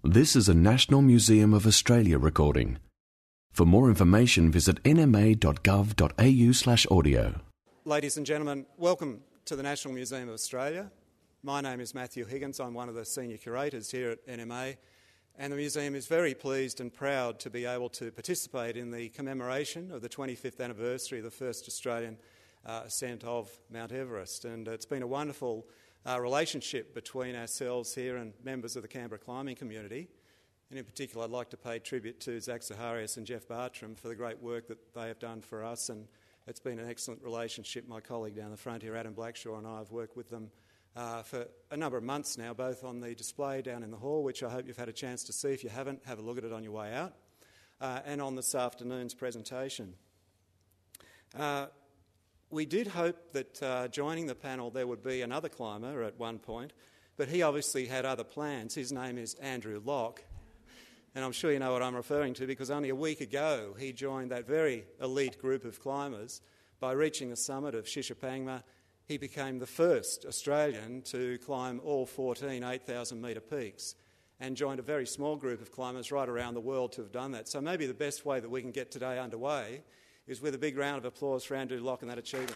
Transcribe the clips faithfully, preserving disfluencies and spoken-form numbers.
This is a National Museum of Australia recording. For more information, visit n m a dot gov dot a u slash audio. Ladies and gentlemen, welcome to the National Museum of Australia. My name is Matthew Higgins. I'm one of the senior curators here at N M A, and the museum is very pleased and proud to be able to participate in the commemoration of the twenty-fifth anniversary of the first Australian uh, ascent of Mount Everest. And it's been a wonderful uh, relationship between ourselves here and members of the Canberra climbing community. And in particular, I'd like to pay tribute to Zach Zaharias and Jeff Bartram for the great work that they have done for us. And it's been an excellent relationship. My colleague down the front here, Adam Blackshaw, and I have worked with them uh, for a number of months now, both on the display down in the hall, which I hope you've had a chance to see. If you haven't, have a look at it on your way out, uh, and on this afternoon's presentation. Uh, we did hope that uh, joining the panel there would be another climber at one point, but he obviously had other plans. His name is Andrew Locke. And I'm sure you know what I'm referring to, because only a week ago he joined that very elite group of climbers. By reaching the summit of Shishapangma, he became the first Australian to climb all fourteen eight thousand metre peaks, and joined a very small group of climbers right around the world to have done that. So maybe the best way that we can get today underway is with a big round of applause for Andrew Locke and that achievement.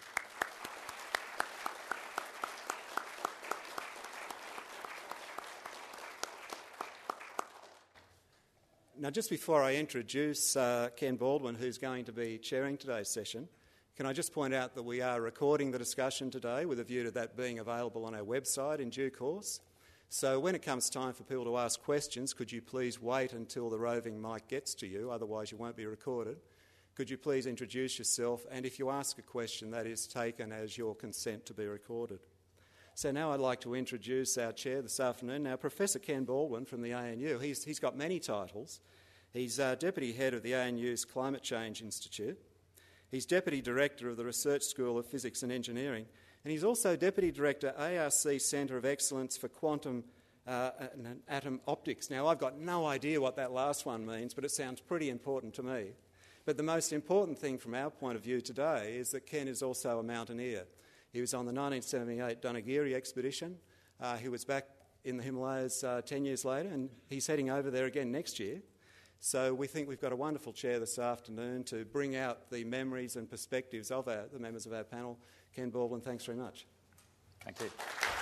Now, just before I introduce uh, Ken Baldwin, who's going to be chairing today's session, can I just point out that we are recording the discussion today with a view to that being available on our website in due course. So when it comes time for people to ask questions, could you please wait until the roving mic gets to you, otherwise you won't be recorded. Could you please introduce yourself, and if you ask a question, that is taken as your consent to be recorded. So now I'd like to introduce our chair this afternoon. Now, Professor Ken Baldwin from the A N U, he's, he's got many titles. He's uh, Deputy Head of the A N U's Climate Change Institute. He's Deputy Director of the Research School of Physics and Engineering. And he's also Deputy Director, A R C Centre of Excellence for Quantum uh, and Atom Optics. Now, I've got no idea what that last one means, but it sounds pretty important to me. But the most important thing from our point of view today is that Ken is also a mountaineer. He was on the nineteen seventy-eight Donagiri expedition. Uh, he was back in the Himalayas uh, ten years later, and he's heading over there again next year. So we think we've got a wonderful chair this afternoon to bring out the memories and perspectives of our, the members of our panel. Ken Baldwin, thanks very much. Thank you.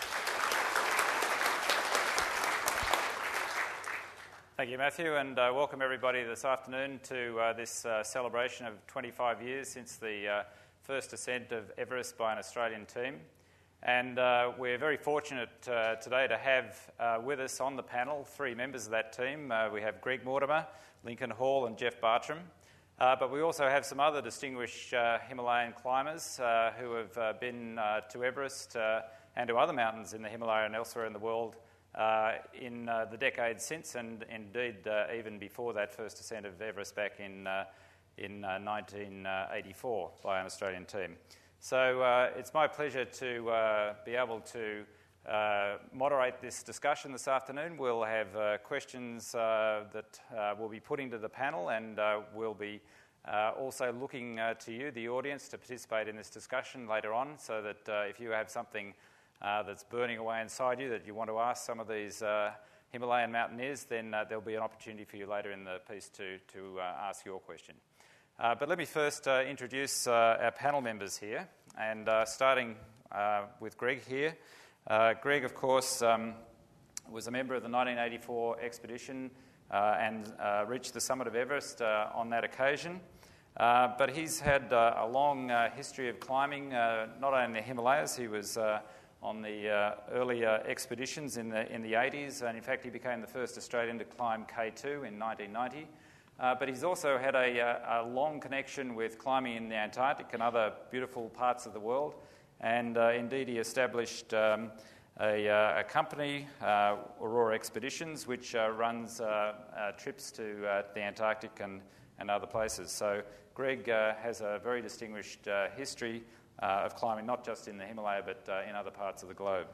Thank you, Matthew, and uh, welcome everybody this afternoon to uh, this uh, celebration of twenty-five years since the uh, first ascent of Everest by an Australian team. And uh, we're very fortunate uh, today to have uh, with us on the panel three members of that team. Uh, we have Greg Mortimer, Lincoln Hall and Jeff Bartram. Uh, but we also have some other distinguished uh, Himalayan climbers uh, who have uh, been uh, to Everest uh, and to other mountains in the Himalaya and elsewhere in the world uh, in uh, the decades since, and indeed uh, even before that first ascent of Everest back in, uh, in uh, nineteen eighty-four by an Australian team. So uh, it's my pleasure to uh, be able to uh, moderate this discussion this afternoon. We'll have uh, questions uh, that uh, we'll be putting to the panel, and uh, we'll be uh, also looking uh, to you, the audience, to participate in this discussion later on, so that uh, if you have something uh, that's burning away inside you that you want to ask some of these uh, Himalayan mountaineers, then uh, there'll be an opportunity for you later in the piece to, to uh, ask your question. Uh, but let me first uh, introduce uh, our panel members here, and uh, starting uh, with Greg here. Uh, Greg, of course, um, was a member of the nineteen eighty-four expedition uh, and uh, reached the summit of Everest uh, on that occasion. Uh, but he's had uh, a long uh, history of climbing, uh, not only in the Himalayas. He was uh, on the uh, earlier expeditions in the in the eighties, and in fact he became the first Australian to climb K two in nineteen ninety. Uh, but he's also had a, a, a long connection with climbing in the Antarctic and other beautiful parts of the world. And uh, indeed, he established um, a, uh, a company, uh, Aurora Expeditions, which uh, runs uh, uh, trips to uh, the Antarctic and, and other places. So Greg uh, has a very distinguished uh, history uh, of climbing, not just in the Himalaya, but uh, in other parts of the globe.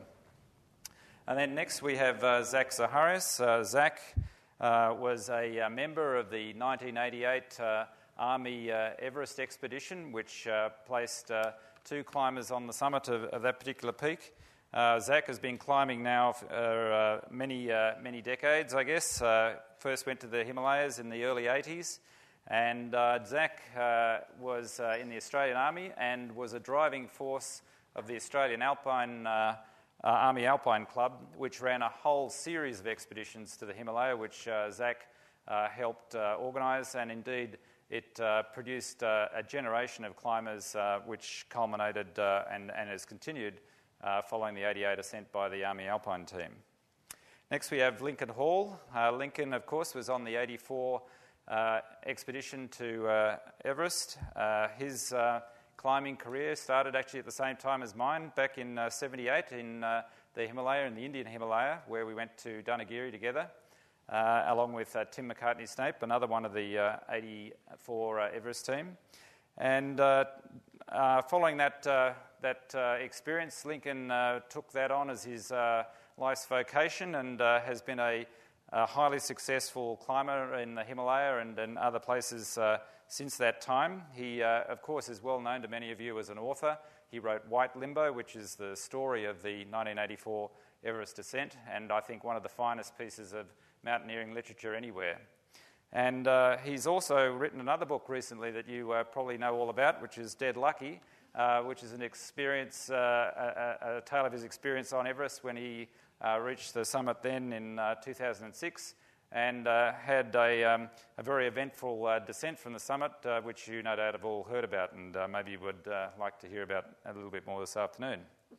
And then next we have uh, Zach Zaharias. Uh, Zach Uh, was a, a member of the nineteen eighty-eight uh, Army uh, Everest expedition, which uh, placed uh, two climbers on the summit of, of that particular peak. Uh, Zach has been climbing now for uh, many, uh, many decades, I guess. Uh, first went to the Himalayas in the early eighties, and uh, Zach uh, was uh, in the Australian Army and was a driving force of the Australian Alpine uh, uh, Army Alpine Club, which ran a whole series of expeditions to the Himalaya, which uh, Zach uh, helped uh, organise, and indeed it uh, produced uh, a generation of climbers uh, which culminated uh, and, and has continued Uh, following the eighty-eight ascent by the Army Alpine team. Next we have Lincoln Hall. Uh, Lincoln, of course, was on the eighty-four uh, expedition to uh, Everest. Uh, his uh, climbing career started actually at the same time as mine, back in uh, seventy-eight in uh, the Himalaya, in the Indian Himalaya, where we went to Danagiri together, uh, along with uh, Tim McCartney-Snape, another one of the uh, eighty-four uh, Everest team. And uh, uh, following that uh, that uh, experience, Lincoln uh, took that on as his uh, life's vocation, and uh, has been a, a highly successful climber in the Himalaya and, and other places uh, since that time. He, uh, of course, is well known to many of you as an author. He wrote White Limbo, which is the story of the nineteen eighty-four Everest ascent, and I think one of the finest pieces of mountaineering literature anywhere. And uh, he's also written another book recently that you uh, probably know all about, which is Dead Lucky, uh, which is an experience, uh, a, a tale of his experience on Everest when he uh, reached the summit then in uh, two thousand six, and uh, had a, um, a very eventful uh, descent from the summit, uh, which you no doubt have all heard about, and uh, maybe you would uh, like to hear about a little bit more this afternoon.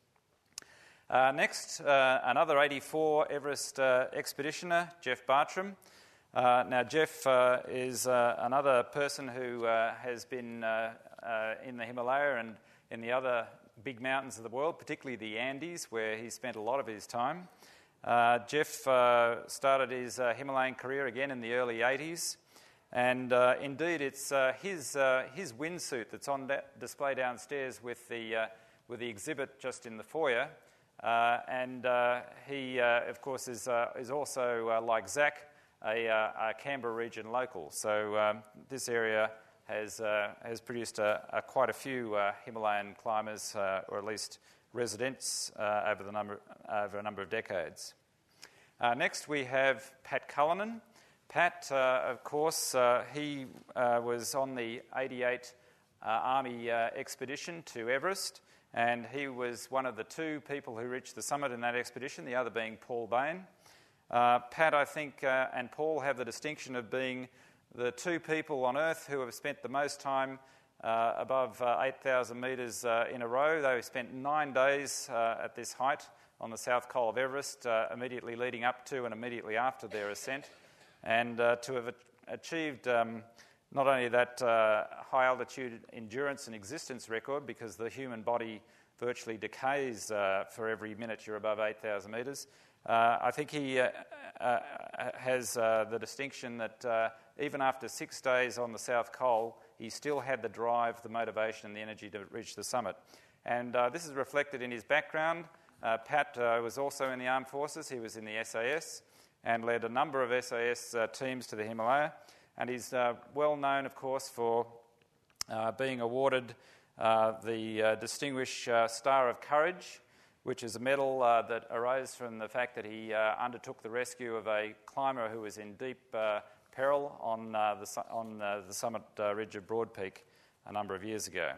Uh, next, uh, another eighty-four Everest uh, expeditioner, Geoff Bartram. Uh, now, Geoff uh, is uh, another person who uh, has been uh, uh, in the Himalaya and in the other big mountains of the world, particularly the Andes, where he spent a lot of his time. Uh, Geoff uh, started his uh, Himalayan career again in the early eighties, and uh, indeed it's uh, his uh, his windsuit that's on da- display downstairs with the uh, with the exhibit just in the foyer. Uh, and uh, he, uh, of course, is uh, is also uh, like Zach, a, uh, a Canberra region local. So um, this area has uh, has produced a, a quite a few uh, Himalayan climbers, uh, or at least residents, uh, over the number over a number of decades. Uh, next, we have Pat Cullinan. Pat, uh, of course, uh, he uh, was on the eighty-eight uh, Army uh, expedition to Everest, and he was one of the two people who reached the summit in that expedition, the other being Paul Bain. Uh, Pat, I think, uh, and Paul have the distinction of being the two people on Earth who have spent the most time uh, above uh, eight thousand metres uh, in a row. They spent nine days uh, at this height on the south col of Everest, uh, immediately leading up to and immediately after their ascent. And uh, to have achieved um, not only that uh, high altitude endurance and existence record, because the human body virtually decays uh, for every minute you're above eight thousand metres, uh, I think he uh, uh, has uh, the distinction that uh, even after six days on the South Col, he still had the drive, the motivation and the energy to reach the summit. And uh, this is reflected in his background. Uh, Pat uh, was also in the armed forces. He was in the S A S and led a number of S A S uh, teams to the Himalaya. And he's uh, well known, of course, for uh, being awarded uh, the uh, Distinguished uh, Star of Courage, which is a medal uh, that arose from the fact that he uh, undertook the rescue of a climber who was in deep uh, peril on, uh, the, su- on uh, the summit uh, ridge of Broad Peak a number of years ago.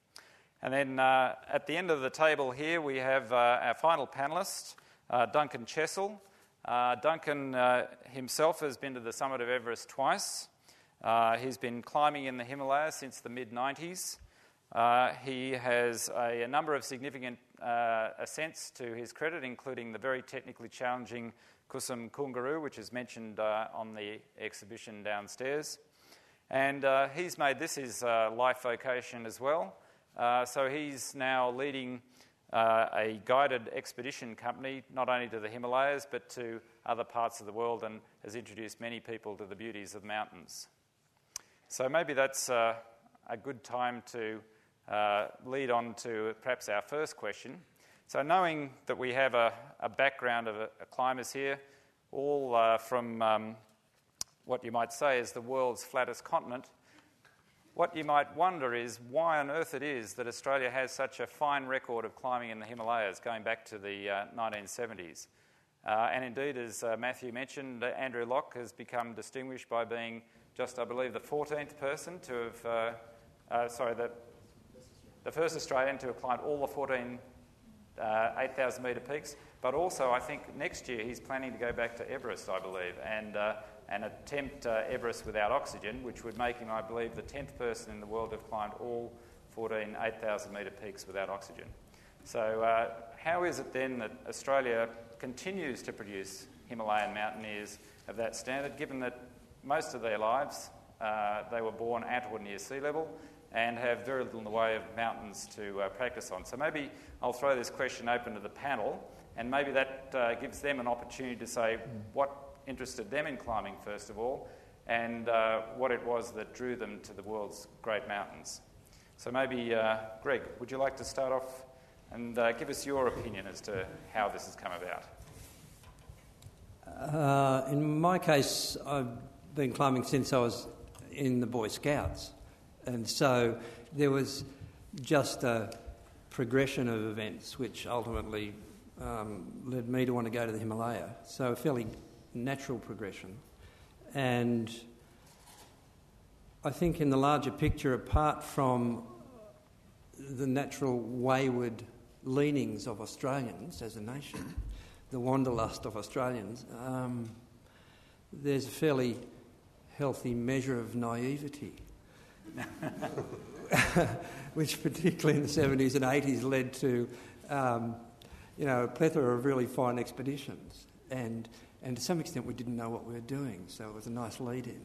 And then uh, at the end of the table here, we have uh, our final panellist, uh, Duncan Chessel. Uh, Duncan uh, himself has been to the summit of Everest twice. Uh, he's been climbing in the Himalayas since the mid nineties. Uh, he has a, a number of significant uh, ascents to his credit, including the very technically challenging Kusum Koongaroo, which is mentioned uh, on the exhibition downstairs. And uh, he's made this his uh, life vocation as well. Uh, so he's now leading uh, a guided expedition company, not only to the Himalayas, but to other parts of the world, and has introduced many people to the beauties of mountains. So maybe that's uh, a good time to uh, lead on to perhaps our first question. So knowing that we have a, a background of a, a climbers here, all uh, from um, what you might say is the world's flattest continent, what you might wonder is why on earth it is that Australia has such a fine record of climbing in the Himalayas going back to the uh, nineteen seventies. Uh, and indeed, as uh, Matthew mentioned, uh, Andrew Locke has become distinguished by being just, I believe, the fourteenth person to have, uh, uh, sorry, the, the first Australian to have climbed all the fourteen uh, eight thousand metre peaks. But also, I think next year he's planning to go back to Everest, I believe, and uh, and attempt uh, Everest without oxygen, which would make him, I believe, the tenth person in the world to have climbed all fourteen eight thousand metre peaks without oxygen. So uh, how is it then that Australia continues to produce Himalayan mountaineers of that standard, given that most of their lives uh, they were born at or near sea level and have very little in the way of mountains to uh, practice on? So maybe I'll throw this question open to the panel, and maybe that uh, gives them an opportunity to say what interested them in climbing, first of all, and uh, what it was that drew them to the world's great mountains. So maybe, uh, Greg, would you like to start off and uh, give us your opinion as to how this has come about? Uh, in my case, I've been climbing since I was in the Boy Scouts, and so there was just a progression of events which ultimately um, led me to want to go to the Himalaya, so a fairly natural progression. And I think in the larger picture, apart from the natural wayward leanings of Australians as a nation, the wanderlust of Australians, um, there's a fairly healthy measure of naivety, which particularly in the seventies and eighties led to, um, you know, a plethora of really fine expeditions. And, and to some extent we didn't know what we were doing, so it was a nice lead-in.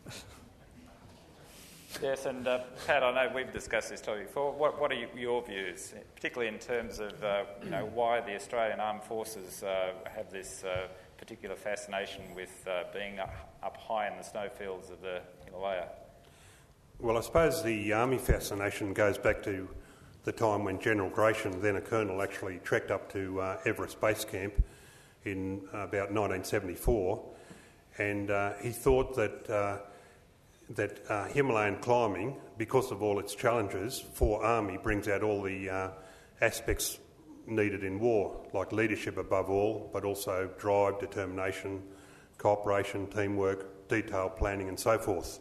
Yes, and uh, Pat, I know we've discussed this topic before. What, what are you, your views, particularly in terms of uh, you know why the Australian Armed Forces uh, have this uh, particular fascination with uh, being up, up high in the snowfields of the Himalaya? Well, I suppose the Army fascination goes back to the time when General Gratian, then a colonel, actually trekked up to uh, Everest Base Camp in uh, about nineteen seventy-four, and uh, he thought that uh, that uh, Himalayan climbing, because of all its challenges for Army, brings out all the uh, aspects needed in war, like leadership above all, but also drive, determination, cooperation, teamwork, detailed planning and so forth.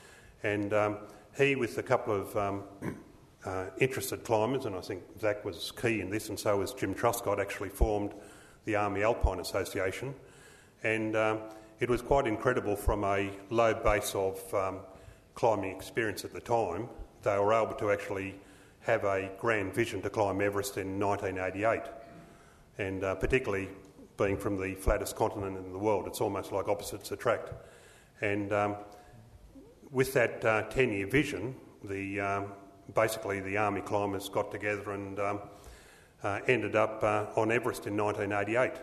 And um, he, with a couple of um, uh, interested climbers, and I think Zach was key in this, and so was Jim Truscott, actually formed the Army Alpine Association. And um, it was quite incredible from a low base of um, climbing experience at the time. They were able to actually have a grand vision to climb Everest in nineteen eighty-eight. And uh, particularly being from the flattest continent in the world, it's almost like opposites attract. And um, with that uh, ten-year vision, the um, basically the Army climbers got together and um, uh, ended up uh, on Everest in nineteen eighty-eight.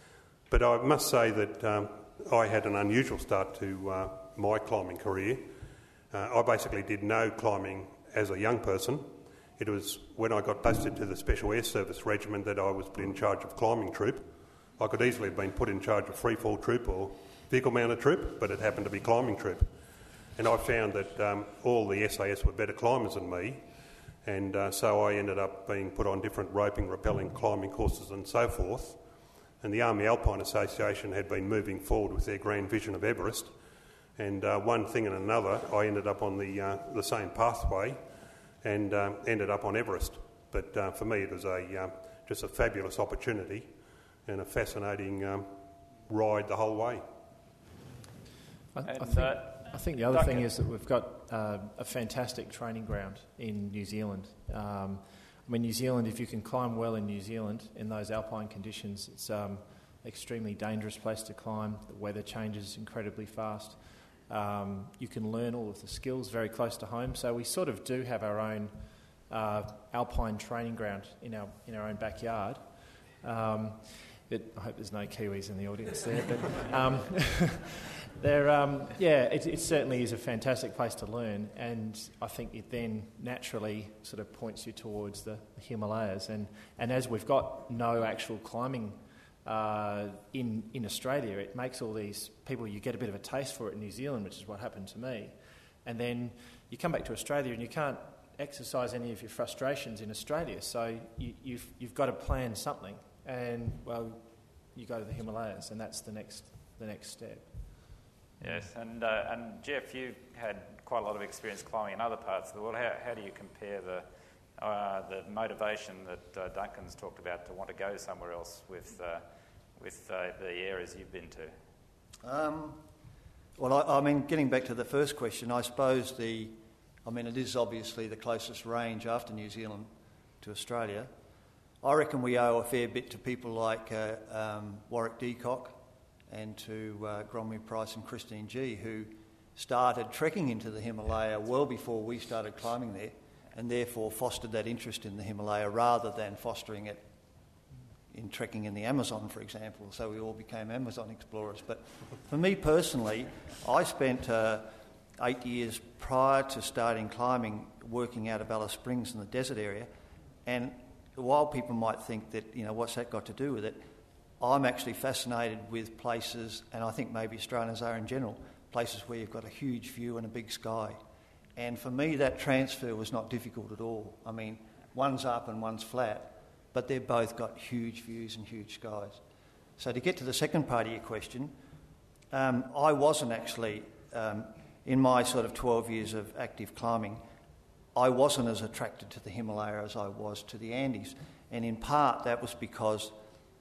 But I must say that um, I had an unusual start to uh, my climbing career. Uh, I basically did no climbing as a young person. It was when I got posted to the Special Air Service Regiment that I was put in charge of climbing troop. I could easily have been put in charge of freefall troop or vehicle-mounted troop, but it happened to be climbing troop. And I found that um, all the S A S were better climbers than me, and uh, so I ended up being put on different roping, rappelling, climbing courses and so forth. And the Army Alpine Association had been moving forward with their grand vision of Everest, and uh, one thing and another, I ended up on the uh, the same pathway and uh, ended up on Everest. But uh, for me it was a uh, just a fabulous opportunity and a fascinating um, ride the whole way. I, And, I, think, uh, I think the other Duncan. thing is that we've got uh, a fantastic training ground in New Zealand. Um, I mean, New Zealand, if you can climb well in New Zealand in those alpine conditions, it's um, an extremely dangerous place to climb. The weather changes incredibly fast. Um, you can learn all of the skills very close to home. So we sort of do have our own uh, alpine training ground in our in our own backyard. Um, it, I hope there's no Kiwis in the audience there, but um, there, um, yeah, it, it certainly is a fantastic place to learn, and I think it then naturally sort of points you towards the, the Himalayas. And, and as we've got no actual climbing uh, in in Australia, it makes all these people, you get a bit of a taste for it in New Zealand, which is what happened to me. And then you come back to Australia and you can't exercise any of your frustrations in Australia, so you, you've, you've got to plan something. And, well, you go to the Himalayas, and that's the next the next step. Yes, and uh, and Jeff, you've had quite a lot of experience climbing in other parts of the world. How, how do you compare the uh, the motivation that uh, Duncan's talked about to want to go somewhere else with uh, with uh, the areas you've been to? Um, well, I, I mean, getting back to the first question, I suppose the, I mean, it is obviously the closest range after New Zealand to Australia. I reckon we owe a fair bit to people like uh, um, Warwick Deacock and to uh, Gronwy Price and Christine G, who started trekking into the Himalaya well before we started climbing there, and therefore fostered that interest in the Himalaya rather than fostering it in trekking in the Amazon, for example. So we all became Amazon explorers. But for me personally, I spent uh, eight years prior to starting climbing working out of Alice Springs in the desert area, and while people might think that, you know, what's that got to do with it, I'm actually fascinated with places, and I think maybe Australians are in general, places where you've got a huge view and a big sky. And for me, that transfer was not difficult at all. I mean, one's up and one's flat, but they've both got huge views and huge skies. So to get to the second part of your question, um, I wasn't actually, um, in my sort of twelve years of active climbing, I wasn't as attracted to the Himalaya as I was to the Andes. And in part, that was because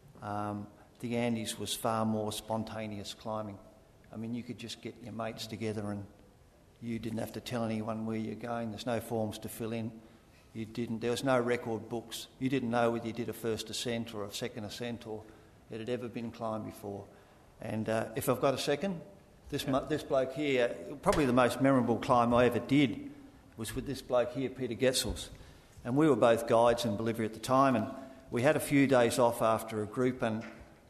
um, the Andes was far more spontaneous climbing. I mean, you could just get your mates together and you didn't have to tell anyone where you're going. There's no forms to fill in. You didn't. There was no record books. You didn't know whether you did a first ascent or a second ascent or it had ever been climbed before. And uh, if I've got a second, this, yeah. this bloke here, probably the most memorable climb I ever did was with this bloke here, Peter Getzels. And we were both guides in Bolivia at the time, and we had a few days off after a group, and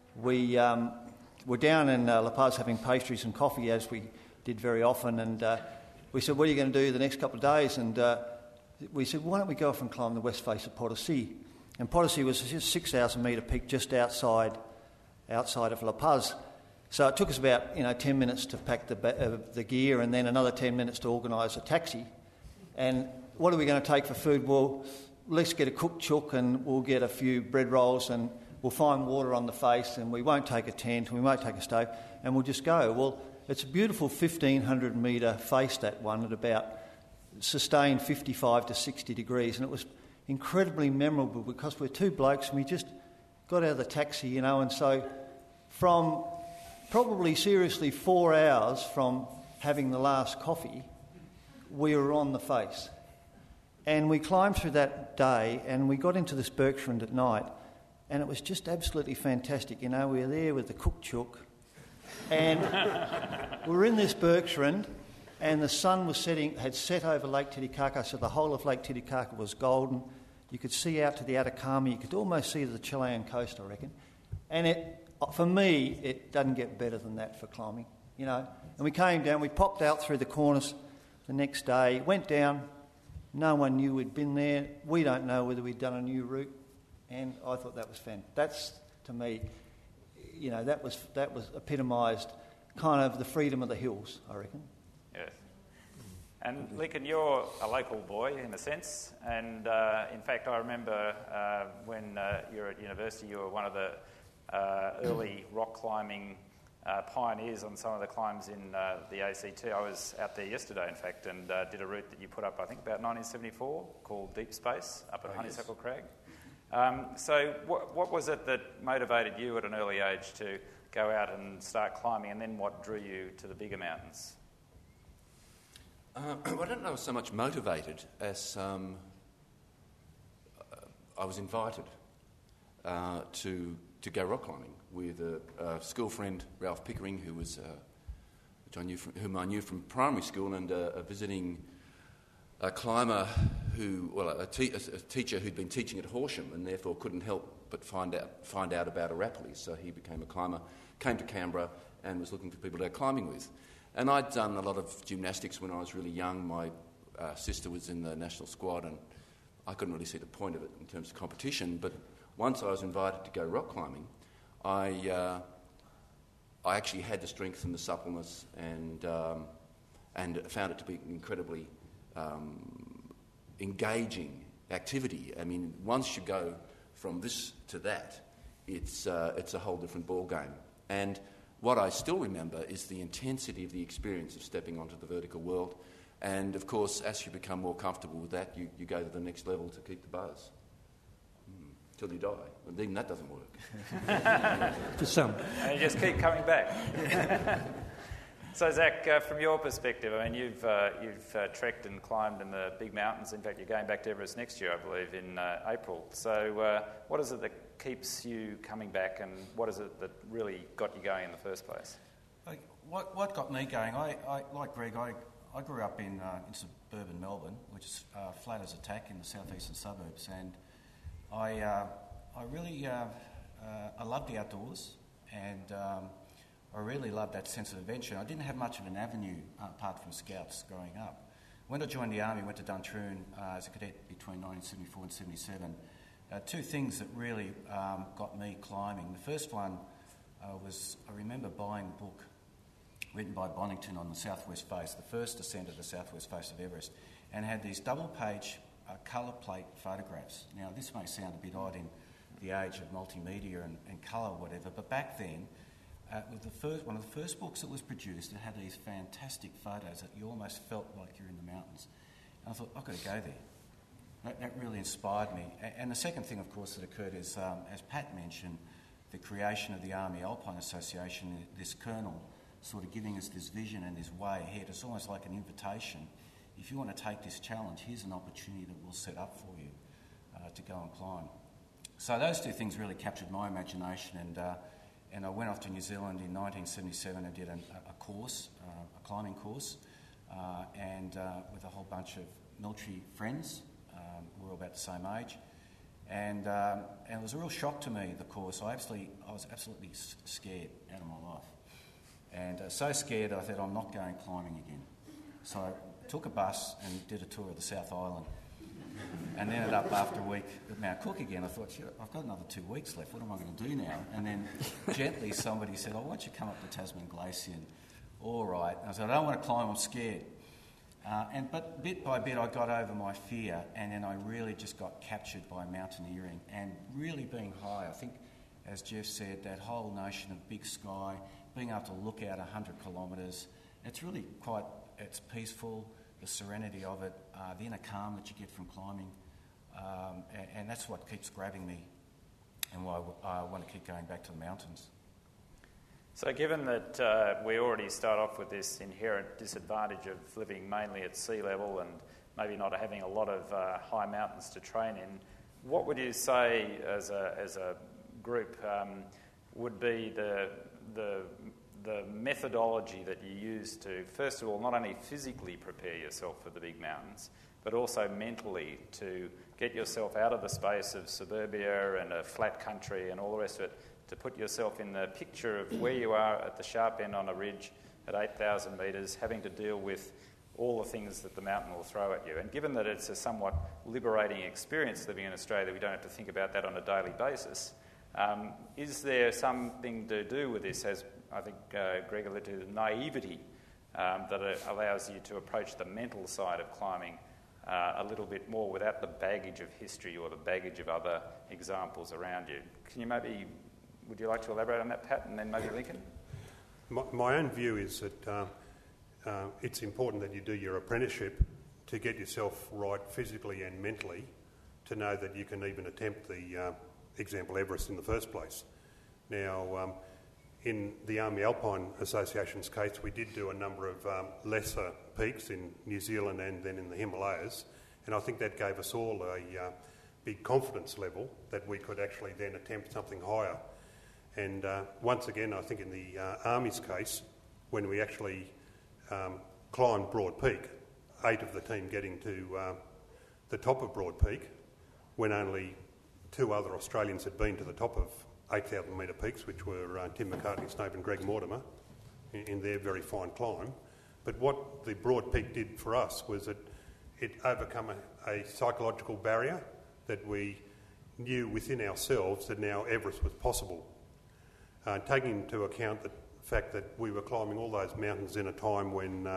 we um, were down in uh, La Paz having pastries and coffee, as we did very often, and uh, we said, what are you going to do the next couple of days? And uh, we said, why don't we go off and climb the west face of Potosí? And Potosí was a six thousand metre peak just outside outside of La Paz. So it took us about, you know, ten minutes to pack the, uh, the gear, and then another ten minutes to organise a taxi. And what are we going to take for food? Well, let's get a cooked chook and we'll get a few bread rolls and we'll find water on the face and we won't take a tent and we won't take a stove and we'll just go. Well, it's a beautiful fifteen hundred metre face, that one, at about sustained fifty-five to sixty degrees, and it was incredibly memorable because we're two blokes and we just got out of the taxi, you know, and so from probably seriously four hours from having the last coffee, we were on the face. And we climbed through that day and we got into this Bergschrund at night and it was just absolutely fantastic. You know, we were there with the cooked chook and we were in this Bergschrund and the sun was setting, had set over Lake Titicaca, so the whole of Lake Titicaca was golden. You could see out to the Atacama, you could almost see the Chilean coast, I reckon. And it, for me, it doesn't get better than that for climbing, you know. And we came down, we popped out through the corners the next day, went down, no one knew we'd been there, we don't know whether we'd done a new route, and I thought that was fantastic. That's, to me, you know, that was that was epitomised kind of the freedom of the hills, I reckon. Yes. And Lincoln, you're a local boy in a sense, and uh, in fact I remember uh, when uh, you were at university you were one of the uh, early rock climbing Uh, pioneers on some of the climbs in uh, the A C T. I was out there yesterday, in fact, and uh, did a route that you put up, I think, about nineteen seventy-four, called Deep Space, up at oh, Honeysuckle yes. Crag. Um, so what, what was it that motivated you at an early age to go out and start climbing, and then what drew you to the bigger mountains? Uh, well, I don't know so much motivated as um, I was invited uh, to to go rock climbing with a, a school friend, Ralph Pickering, who was, uh, which I knew from, whom I knew from primary school, and a, a visiting a climber who, well, a, te- a teacher who'd been teaching at Horsham and therefore couldn't help but find out find out about Arapiles. So he became a climber, came to Canberra, and was looking for people to go climbing with. And I'd done a lot of gymnastics when I was really young. My uh, sister was in the national squad, and I couldn't really see the point of it in terms of competition. But once I was invited to go rock climbing, I uh, I actually had the strength and the suppleness and um, and found it to be incredibly um, engaging activity. I mean, once you go from this to that, it's uh, it's a whole different ball game. And what I still remember is the intensity of the experience of stepping onto the vertical world. And of course, as you become more comfortable with that, you, you go to the next level to keep the buzz. Mm. Till you die. And even that doesn't work. For some. And you just keep coming back. So, Zach, uh, from your perspective, I mean, you've uh, you've uh, trekked and climbed in the big mountains. In fact, you're going back to Everest next year, I believe, in uh, April. So, uh, what is it that keeps you coming back, and what is it that really got you going in the first place? Like, what what got me going? I, I like Greg. I, I grew up in uh, in suburban Melbourne, which is uh, flat as a tack in the southeastern suburbs, and I uh, I really uh, uh, I love the outdoors, and um, I really loved that sense of adventure. I didn't have much of an avenue uh, apart from Scouts growing up. When I joined the Army, went to Duntroon uh, as a cadet between nineteen seventy-four and seventy-seven. Uh, two things that really um, got me climbing. The first one uh, was, I remember buying a book written by Bonington on the southwest face, the first ascent of the southwest face of Everest, and had these double-page uh, colour plate photographs. Now, this may sound a bit odd in the age of multimedia and, and colour or whatever, but back then, uh, with the first, one of the first books that was produced, it had these fantastic photos that you almost felt like you're in the mountains. And I thought, I've got to go there. That, that really inspired me. And the second thing, of course, that occurred is, um, as Pat mentioned, the creation of the Army Alpine Association, this colonel sort of giving us this vision and this way ahead. It's almost like an invitation. If you want to take this challenge, here's an opportunity that we'll set up for you uh, to go and climb. So those two things really captured my imagination, and uh, and I went off to New Zealand in nineteen seventy-seven and did an, a course, uh, a climbing course, uh, and uh, with a whole bunch of military friends. Um, we're all about the same age, and um, and it was a real shock to me, the course. I absolutely, I was absolutely scared out of my life, and uh, so scared I thought I'm not going climbing again. So I took a bus and did a tour of the South Island, and ended up after a week at Mount Cook again. I thought, shit, I've got another two weeks left. What am I going to do now? And then gently somebody said, oh, why don't you come up to Tasman Glacier? And, all right. And I said, I don't want to climb. I'm scared. Uh, and but bit by bit, I got over my fear, and then I really just got captured by mountaineering and really being high. I think, as Jeff said, that whole notion of big sky, being able to look out one hundred kilometres, it's really quite, it's peaceful, the serenity of it, uh, the inner calm that you get from climbing, um, and, and that's what keeps grabbing me and why I, I want to keep going back to the mountains. So given that uh, we already start off with this inherent disadvantage of living mainly at sea level and maybe not having a lot of uh, high mountains to train in, what would you say as a, as a group um, would be the, the, the methodology that you use to, first of all, not only physically prepare yourself for the big mountains, but also mentally to get yourself out of the space of suburbia and a flat country and all the rest of it, to put yourself in the picture of where you are at the sharp end on a ridge at eight thousand metres, having to deal with all the things that the mountain will throw at you. And given that it's a somewhat liberating experience living in Australia, we don't have to think about that on a daily basis. Um, is there something to do with this, as I think uh, Greg alluded to, naivety um, that allows you to approach the mental side of climbing uh, a little bit more without the baggage of history or the baggage of other examples around you? Can you maybe... Would you like to elaborate on that, Pat, and then maybe Lincoln? My, my own view is that uh, uh, it's important that you do your apprenticeship to get yourself right physically and mentally to know that you can even attempt the uh, example Everest in the first place. Now, um, in the Army Alpine Association's case, we did do a number of um, lesser peaks in New Zealand and then in the Himalayas, and I think that gave us all a uh, big confidence level that we could actually then attempt something higher. And uh, once again, I think in the uh, Army's case, when we actually um, climbed Broad Peak, eight of the team getting to uh, the top of Broad Peak, when only two other Australians had been to the top of eight thousand metre peaks, which were uh, Tim McCartney Snape and Greg Mortimer, in, in their very fine climb. But what the Broad Peak did for us was that it overcome a, a psychological barrier that we knew within ourselves that now Everest was possible. Uh, taking into account the fact that we were climbing all those mountains in a time when uh,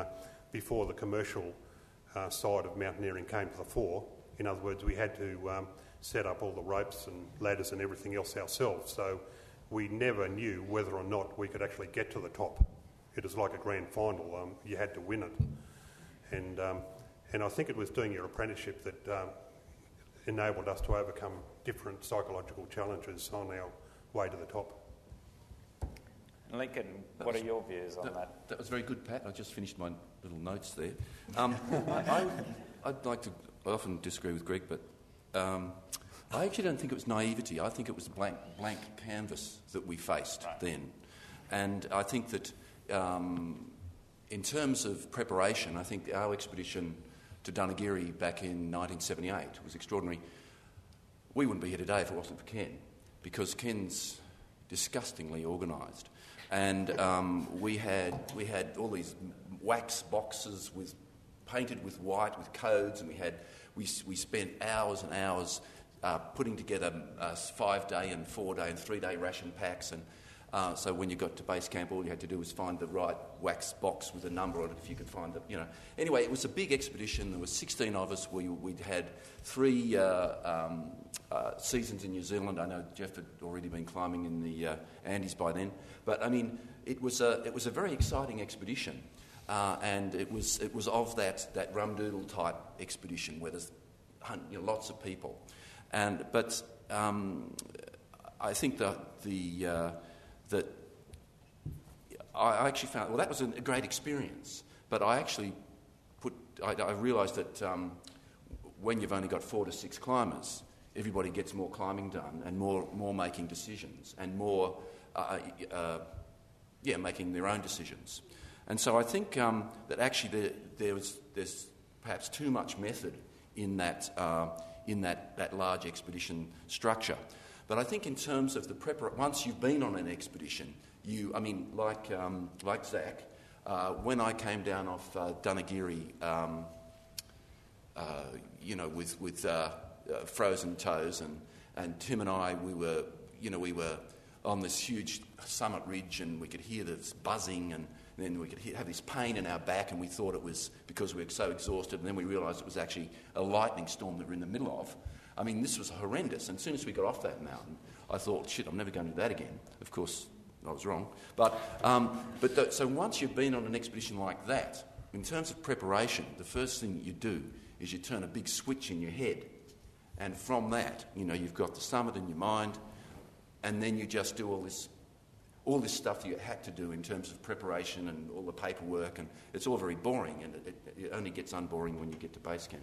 before the commercial uh, side of mountaineering came to the fore. In other words, we had to um, set up all the ropes and ladders and everything else ourselves, so we never knew whether or not we could actually get to the top. It was like a grand final. Um, you had to win it. And um, and I think it was doing your apprenticeship that um, enabled us to overcome different psychological challenges on our way to the top. Lincoln, That what was- are your views on That, that? that was very good, Pat. I just finished my little notes there. Um, I, I, I'd like to... I often disagree with Greg, but um, I actually don't think it was naivety. I think it was a blank, blank canvas that we faced Right. then. And I think that um, in terms of preparation, I think our expedition to Dunagiri back in nineteen seventy-eight was extraordinary. We wouldn't be here today if it wasn't for Ken, because Ken's disgustingly organised. And um, we had we had all these wax boxes with painted with white with codes, and we had we we spent hours and hours uh, putting together uh, five day and four day and three day ration packs. And uh, so when you got to base camp, all you had to do was find the right wax box with a number on it, if you could find it. You know. Anyway, it was a big expedition. There were sixteen of us. We we'd had three uh, um, uh, seasons in New Zealand. I know Jeff had already been climbing in the uh, Andes by then, but I mean, it was a it was a very exciting expedition. Uh, and it was it was of that that rumdoodle type expedition where there's you know, lots of people, and but um, I think that the uh, that I actually found well that was a great experience. But I actually put I, I realised that um, when you've only got four to six climbers, everybody gets more climbing done and more more making decisions and more uh, uh, yeah making their own decisions. And so I think um, that actually there, there was, there's perhaps too much method in that uh, in that, that large expedition structure. But I think in terms of the prepar- once you've been on an expedition, you I mean like um, like Zach, uh, when I came down off uh, Dunagiri, um, uh, you know, with with uh, uh, frozen toes, and, and Tim and I, we were you know we were on this huge summit ridge, and we could hear this buzzing and. Then we could have this pain in our back, and we thought it was because we were so exhausted, and then we realised it was actually a lightning storm that we're in the middle of. I mean, this was horrendous. And as soon as we got off that mountain, I thought, shit, I'm never going to do that again. Of course, I was wrong. But, um, but th- so once you've been on an expedition like that, in terms of preparation, the first thing that you do is you turn a big switch in your head. And from that, you know, you've got the summit in your mind, and then you just do all this all this stuff you had to do in terms of preparation and all the paperwork, and it's all very boring, and it, it, it only gets unboring when you get to base camp.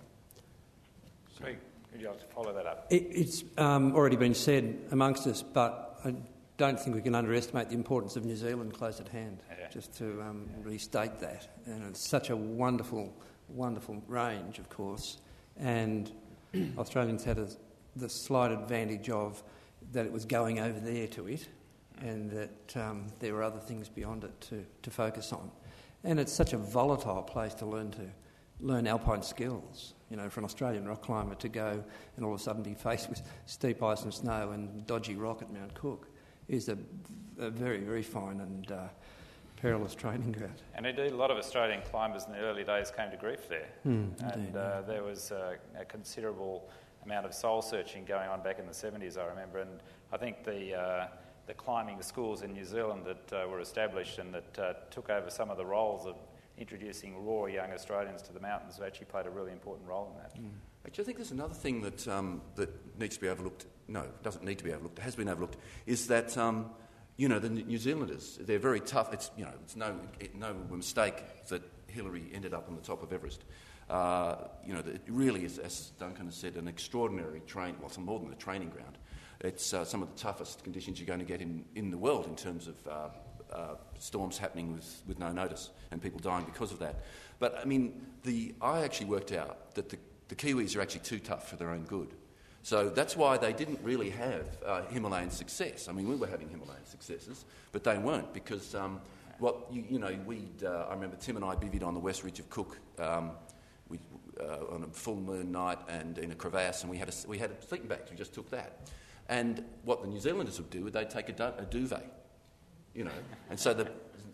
So. Greg, would you like to follow that up? It, it's um, already been said amongst us, but I don't think we can underestimate the importance of New Zealand close at hand, Yeah. just to um, restate that. And it's such a wonderful, wonderful range, of course, and Australians had a, the slight advantage of that it was going over there to it, and that um, there were other things beyond it to, to focus on. And it's such a volatile place to learn to learn alpine skills. You know, for an Australian rock climber to go and all of a sudden be faced with steep ice and snow and dodgy rock at Mount Cook is a, a very, very fine and uh, perilous training ground. And indeed, a lot of Australian climbers in the early days came to grief there. Mm, and indeed, uh, yeah. there was uh, a considerable amount of soul-searching going on back in the seventies, I remember. And I think the... Uh, the climbing schools in New Zealand that uh, were established and that uh, took over some of the roles of introducing raw young Australians to the mountains have actually played a really important role in that. Mm. Actually, I think there's another thing that um, that needs to be overlooked. No, it doesn't need to be overlooked. It has been overlooked. Is that um, you know the New Zealanders? They're very tough. It's you know it's no it, no mistake that Hillary ended up on the top of Everest. Uh, you know, it really is, as Duncan has said, an extraordinary train. Well, it's more than a training ground. It's uh, some of the toughest conditions you're going to get in, in the world in terms of uh, uh, storms happening with, with no notice and people dying because of that. But, I mean, the I actually worked out that the, the Kiwis are actually too tough for their own good. So that's why they didn't really have uh, Himalayan success. I mean, we were having Himalayan successes, but they weren't because, um, what you, you know, we'd, uh, I remember Tim and I bivvied on the west ridge of Cook um, we, uh, on a full moon night and in a crevasse, and we had a, we had a sleeping bag. We just took that. And what the New Zealanders would do, they'd take a, du- a duvet, you know. And so the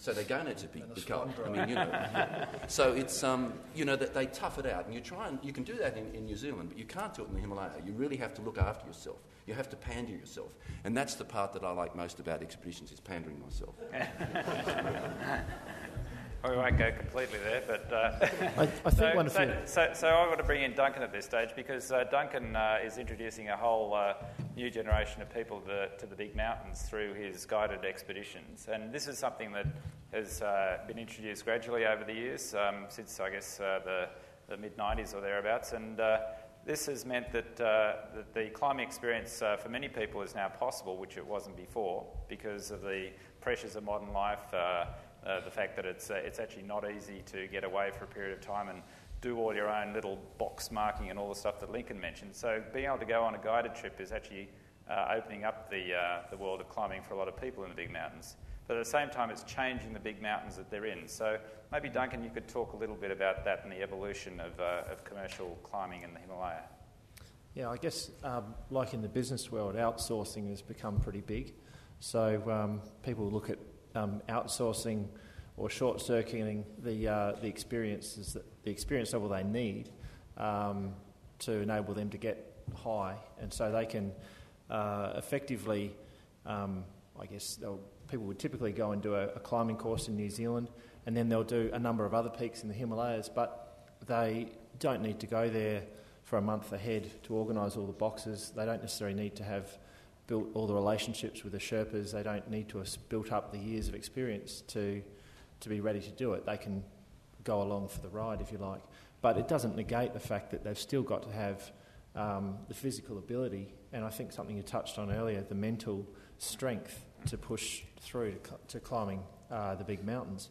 So they're going to be, be cold. I mean, you know. So it's, um, you know, that they tough it out. And you try and, you can do that in, in New Zealand, but you can't do it in the Himalaya. You really have to look after yourself. You have to pander yourself. And that's the part that I like most about expeditions, is pandering myself. We won't go completely there, but uh, I, I think so, one of so, the... so, so I want to bring in Duncan at this stage, because uh, Duncan uh, is introducing a whole uh, new generation of people to, to the big mountains through his guided expeditions, and this is something that has uh, been introduced gradually over the years, um, since I guess uh, the, the mid nineties or thereabouts, and uh, this has meant that, uh, that the climbing experience uh, for many people is now possible, which it wasn't before, because of the pressures of modern life. Uh, Uh, the fact that it's uh, it's actually not easy to get away for a period of time and do all your own little box marking and all the stuff that Lincoln mentioned. So being able to go on a guided trip is actually uh, opening up the uh, the world of climbing for a lot of people in the big mountains. But at the same time, it's changing the big mountains that they're in. So maybe, Duncan, you could talk a little bit about that and the evolution of, uh, of commercial climbing in the Himalaya. Yeah, I guess um, like in the business world, outsourcing has become pretty big. So um, people look at um, outsourcing or short-circuiting the uh, the experiences, that, the experience level they need um, to enable them to get high, and so they can uh, effectively, um, I guess, people would typically go and do a, a climbing course in New Zealand, and then they'll do a number of other peaks in the Himalayas, but they don't need to go there for a month ahead to organise all the boxes. They don't necessarily need to have built all the relationships with the Sherpas. They don't need to have built up the years of experience to to be ready to do it. They can go along for the ride, if you like. But it doesn't negate the fact that they've still got to have um, the physical ability, and I think something you touched on earlier, the mental strength to push through to, to climbing uh, the big mountains.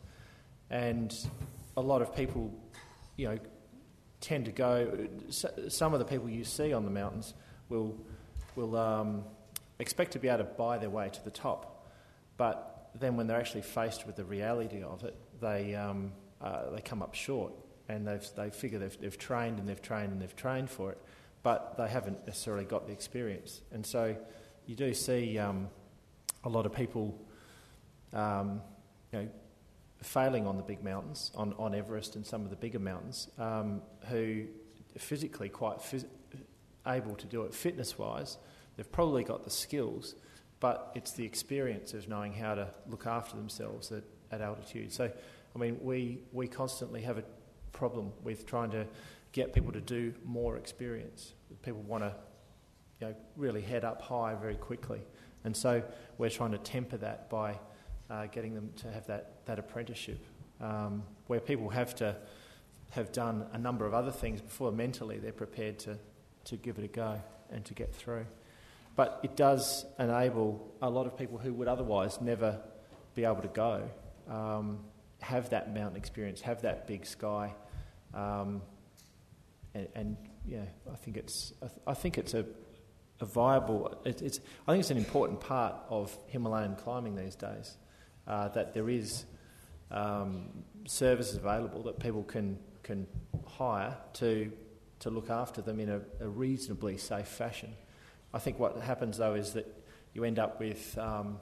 And a lot of people, you know, tend to go... Some of the people you see on the mountains will will um, expect to be able to buy their way to the top, but then when they're actually faced with the reality of it, they um, uh, they come up short, and they've they figure they've they've trained and they've trained and they've trained for it, but they haven't necessarily got the experience. And so you do see um, a lot of people, um, you know, failing on the big mountains, on, on Everest and some of the bigger mountains, um, who are physically quite phys- able to do it fitness-wise. They've probably got the skills, but it's the experience of knowing how to look after themselves at, at altitude. So, I mean, we we constantly have a problem with trying to get people to do more experience. People want to, you know, really head up high very quickly. And so we're trying to temper that by uh, getting them to have that, that apprenticeship, um, where people have to have done a number of other things before mentally they're prepared to, to give it a go and to get through. But it does enable a lot of people who would otherwise never be able to go, um, have that mountain experience, have that big sky, um, and, and yeah, I think it's I, th- I think it's a, a viable. It, it's I think it's an important part of Himalayan climbing these days, uh, that there is um, services available that people can can hire to to look after them in a, a reasonably safe fashion. I think what happens, though, is that you end up with um,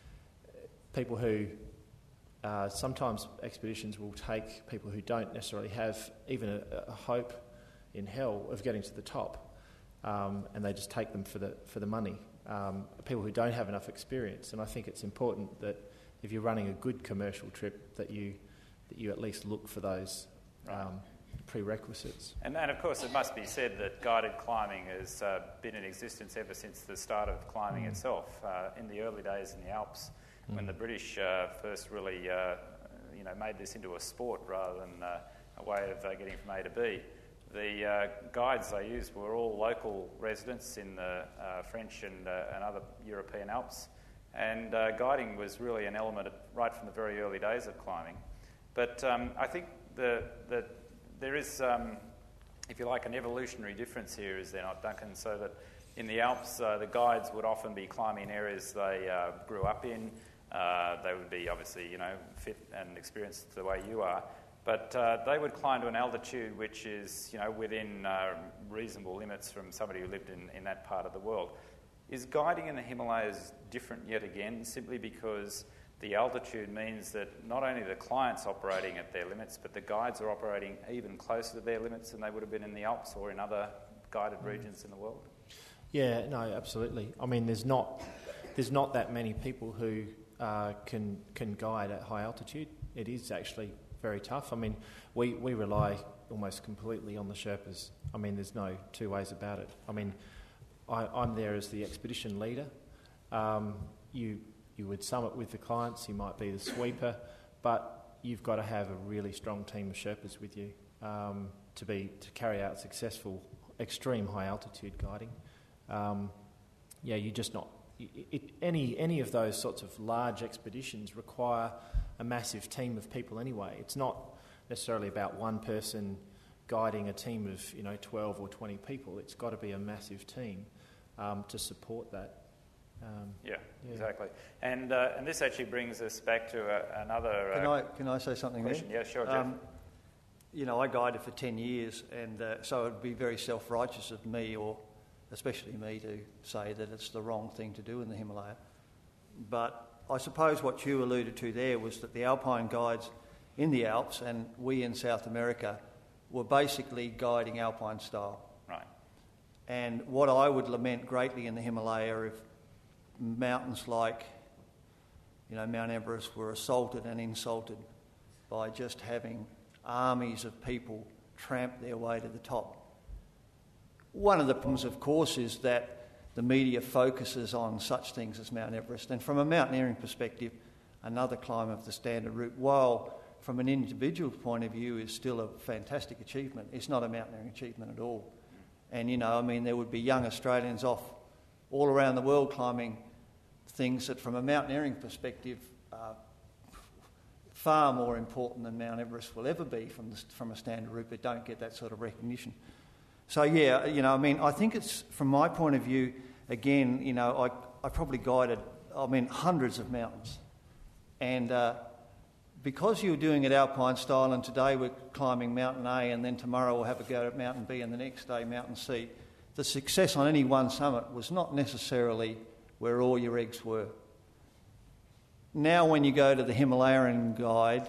people who uh, sometimes expeditions will take people who don't necessarily have even a, a hope in hell of getting to the top, um, and they just take them for the for the money. Um, people who don't have enough experience, and I think it's important that if you're running a good commercial trip, that you that you at least look for those Um, prerequisites. And, and of course it must be said that guided climbing has uh, been in existence ever since the start of climbing mm. itself. Uh, in the early days in the Alps, mm. when the British uh, first really uh, you know, made this into a sport rather than uh, a way of uh, getting from A to B, the uh, guides they used were all local residents in the uh, French and, uh, and other European Alps, and uh, guiding was really an element of, right from the very early days of climbing. But um, I think the, the there is, um, if you like, an evolutionary difference here, is there not, Duncan? So that in the Alps, uh, the guides would often be climbing areas they uh, grew up in. Uh, they would be obviously, you know, fit and experienced the way you are. But uh, they would climb to an altitude which is, you know, within uh, reasonable limits from somebody who lived in, in that part of the world. Is guiding in the Himalayas different yet again, simply because the altitude means that not only the clients operating at their limits, but the guides are operating even closer to their limits than they would have been in the Alps or in other guided regions in the world? Yeah, no, absolutely. I mean, there's not there's not that many people who uh, can can guide at high altitude. It is actually very tough. I mean, we, we rely almost completely on the Sherpas. I mean, there's no two ways about it. I mean, I, I'm there as the expedition leader. Um, you you would summit with the clients, you might be the sweeper, but you've got to have a really strong team of Sherpas with you um, to be to carry out successful extreme high altitude guiding. Um, yeah, you just not it, it, any any of those sorts of large expeditions require a massive team of people anyway. It's not necessarily about one person guiding a team of you know twelve or twenty people. It's got to be a massive team um, to support that. Um, yeah, yeah, exactly. And uh, and this actually brings us back to a, another uh, Can I can I say something question? there? Yeah, sure, Jeff. Um, you know, I guided for ten years, and uh, so it would be very self-righteous of me, or especially me, to say that it's the wrong thing to do in the Himalaya. But I suppose what you alluded to there was that the alpine guides in the Alps and we in South America were basically guiding alpine style. Right. And what I would lament greatly in the Himalaya, if mountains like, you know, Mount Everest were assaulted and insulted by just having armies of people tramp their way to the top. One of the problems, of course, is that the media focuses on such things as Mount Everest, and from a mountaineering perspective, another climb of the standard route, while from an individual point of view is still a fantastic achievement, it's not a mountaineering achievement at all. And, you know, I mean, there would be young Australians off all around the world climbing things that from a mountaineering perspective are far more important than Mount Everest will ever be from, the, from a standard route, but don't get that sort of recognition. So, yeah, you know, I mean, I think it's, from my point of view, again, you know, I, I probably guided, I mean, hundreds of mountains. And uh, because you're doing it alpine style, and today we're climbing Mountain A, and then tomorrow we'll have a go at Mountain B, and the next day Mountain C, the success on any one summit was not necessarily where all your eggs were. Now when you go to the Himalayan guide,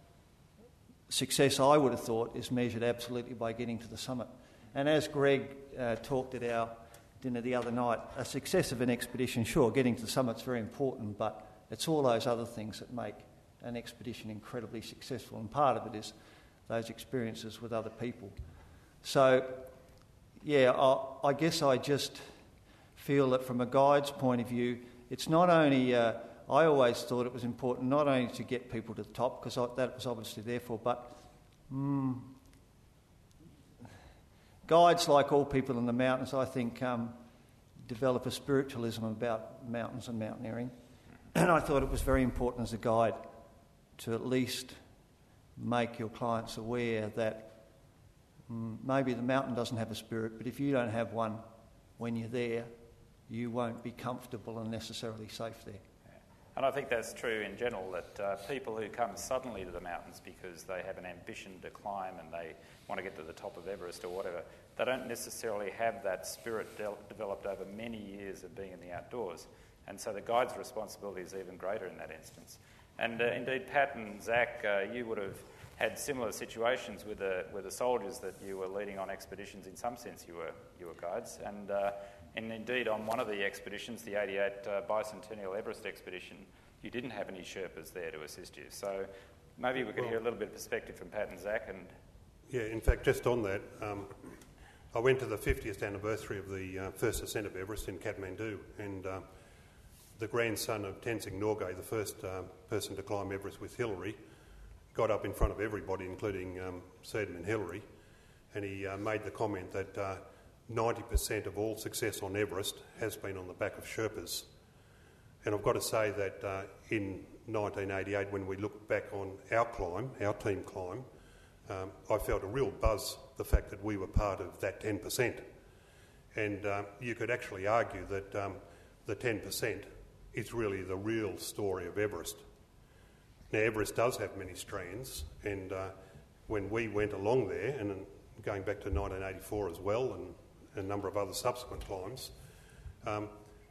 success, I would have thought, is measured absolutely by getting to the summit. And as Greg uh, talked at our dinner the other night, a success of an expedition, sure, getting to the summit's very important, but it's all those other things that make an expedition incredibly successful, and part of it is those experiences with other people. So, yeah, I, I guess I just feel that from a guide's point of view, it's not only, uh, I always thought it was important not only to get people to the top, because that was obviously there for, but mm, guides, like all people in the mountains, I think, um, develop a spiritualism about mountains and mountaineering. And I thought it was very important as a guide to at least make your clients aware that mm, maybe the mountain doesn't have a spirit, but if you don't have one when you're there, you won't be comfortable and necessarily safe there. And I think that's true in general, that uh, people who come suddenly to the mountains because they have an ambition to climb and they want to get to the top of Everest or whatever, they don't necessarily have that spirit de- developed over many years of being in the outdoors. And so the guide's responsibility is even greater in that instance. And uh, indeed, Pat and Zach, uh, you would have had similar situations with the with the soldiers that you were leading on expeditions. In some sense, you were you were guides. And uh, and indeed, on one of the expeditions, the eighty-eight uh, Bicentennial Everest expedition, you didn't have any Sherpas there to assist you. So maybe we could well, hear a little bit of perspective from Pat and Zach. And yeah, in fact, just on that, um, I went to the fiftieth anniversary of the uh, first ascent of Everest in Kathmandu, and uh, the grandson of Tenzing Norgay, the first uh, person to climb Everest with Hillary, got up in front of everybody, including um, Serdam and Hillary, and he uh, made the comment that uh, ninety percent of all success on Everest has been on the back of Sherpas. And I've got to say that uh, in nineteen eighty-eight, when we look back on our climb, our team climb, um, I felt a real buzz, the fact that we were part of that ten percent. And uh, you could actually argue that um, the ten percent is really the real story of Everest. Now, Everest does have many strands, and uh, when we went along there, and going back to nineteen eighty-four as well, and a number of other subsequent climbs, um,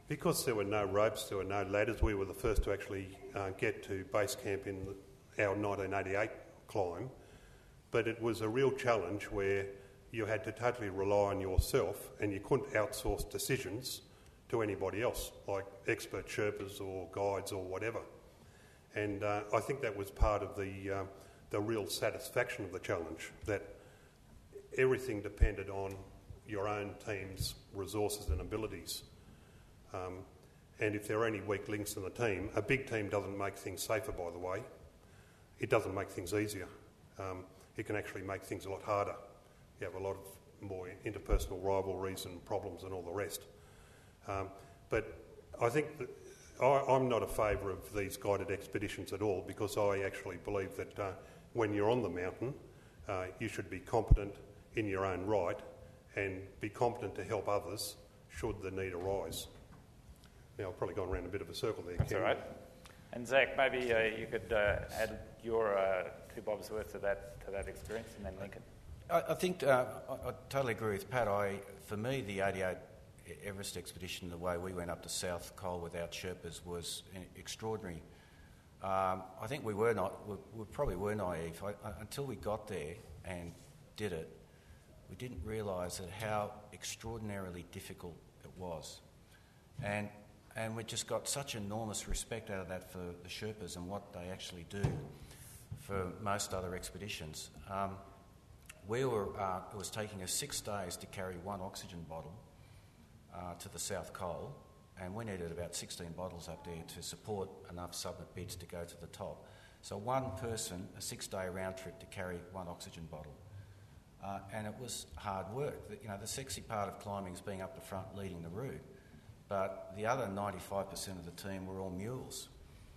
because there were no ropes, there were no ladders, we were the first to actually uh, get to base camp in our nineteen eighty-eight climb, but it was a real challenge where you had to totally rely on yourself and you couldn't outsource decisions to anybody else, like expert Sherpas or guides or whatever. And uh, I think that was part of the, uh, the real satisfaction of the challenge, that everything depended on your own team's resources and abilities. Um, and if there are any weak links in the team, a big team doesn't make things safer, by the way. It doesn't make things easier. Um, it can actually make things a lot harder. You have a lot of more interpersonal rivalries and problems and all the rest. Um, but I think that I, I'm not a favour of these guided expeditions at all, because I actually believe that uh, when you're on the mountain, uh, you should be competent in your own right and be competent to help others should the need arise. Now, I've probably gone around a bit of a circle there. That's all right. And Zach, maybe uh, you could uh, add your uh, two bobs worth to that to that experience, and then Lincoln. I, I think uh, I, I totally agree with Pat. I, for me, the eighty-eight Everest expedition, the way we went up to South Col without Sherpas, was extraordinary. Um, I think we were not, we, we probably were naive. I, I, until we got there and did it, we didn't realise that how extraordinarily difficult it was. And and we just got such enormous respect out of that for the Sherpas and what they actually do for most other expeditions. Um, we were, uh, it was taking us six days to carry one oxygen bottle uh, to the South Col, and we needed about sixteen bottles up there to support enough summit bids to go to the top. So one person, a six-day round trip to carry one oxygen bottle. Uh, and it was hard work. The, you know, the sexy part of climbing is being up the front leading the route, but the other ninety-five percent of the team were all mules.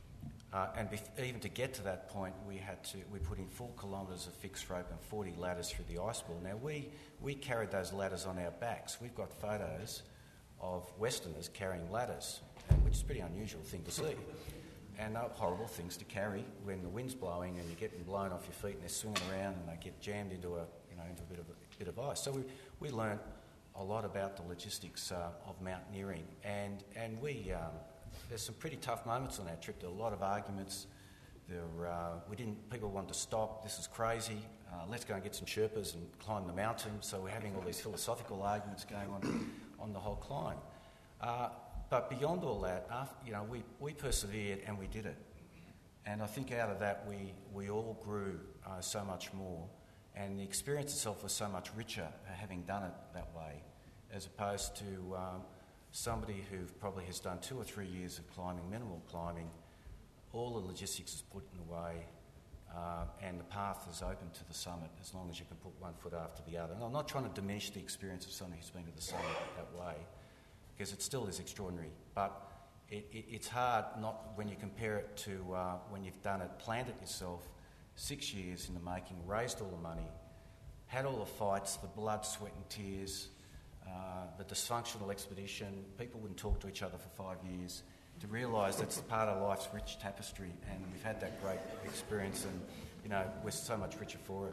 Uh, and bef- even to get to that point, we had to we put in four kilometres of fixed rope and forty ladders through the ice wall. Now, we, we carried those ladders on our backs. We've got photos of Westerners carrying ladders, which is a pretty unusual thing to see. And they're horrible things to carry when the wind's blowing and you're getting blown off your feet and they're swinging around and they get jammed into a you know into a bit of a bit of ice. So we we learned a lot about the logistics uh, of mountaineering, and and we um, there's some pretty tough moments on that trip. There were a lot of arguments. There uh, we didn't people wanted to stop. This is crazy. Uh, let's go and get some Sherpas and climb the mountain. So we're having all these philosophical arguments going on on the whole climb. Uh, But beyond all that, after, you know, we, we persevered and we did it. And I think out of that we, we all grew uh, so much more. And the experience itself was so much richer uh, having done it that way, as opposed to um, somebody who probably has done two or three years of climbing, minimal climbing. All the logistics is put in the way uh, and the path is open to the summit as long as you can put one foot after the other. And I'm not trying to diminish the experience of somebody who's been to the summit that way, because it still is extraordinary. But it, it, it's hard not when you compare it to uh, when you've done it, planned it yourself, six years in the making, raised all the money, had all the fights, the blood, sweat and tears, uh, the dysfunctional expedition, people wouldn't talk to each other for five years, to realise that's part of life's rich tapestry, and we've had that great experience, and you know we're so much richer for it.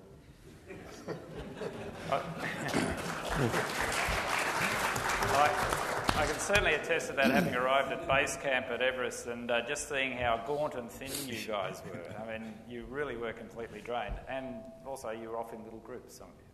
I, I can certainly attest to that, having arrived at base camp at Everest and uh, just seeing how gaunt and thin you guys were. I mean, you really were completely drained, and also you were off in little groups, some of you.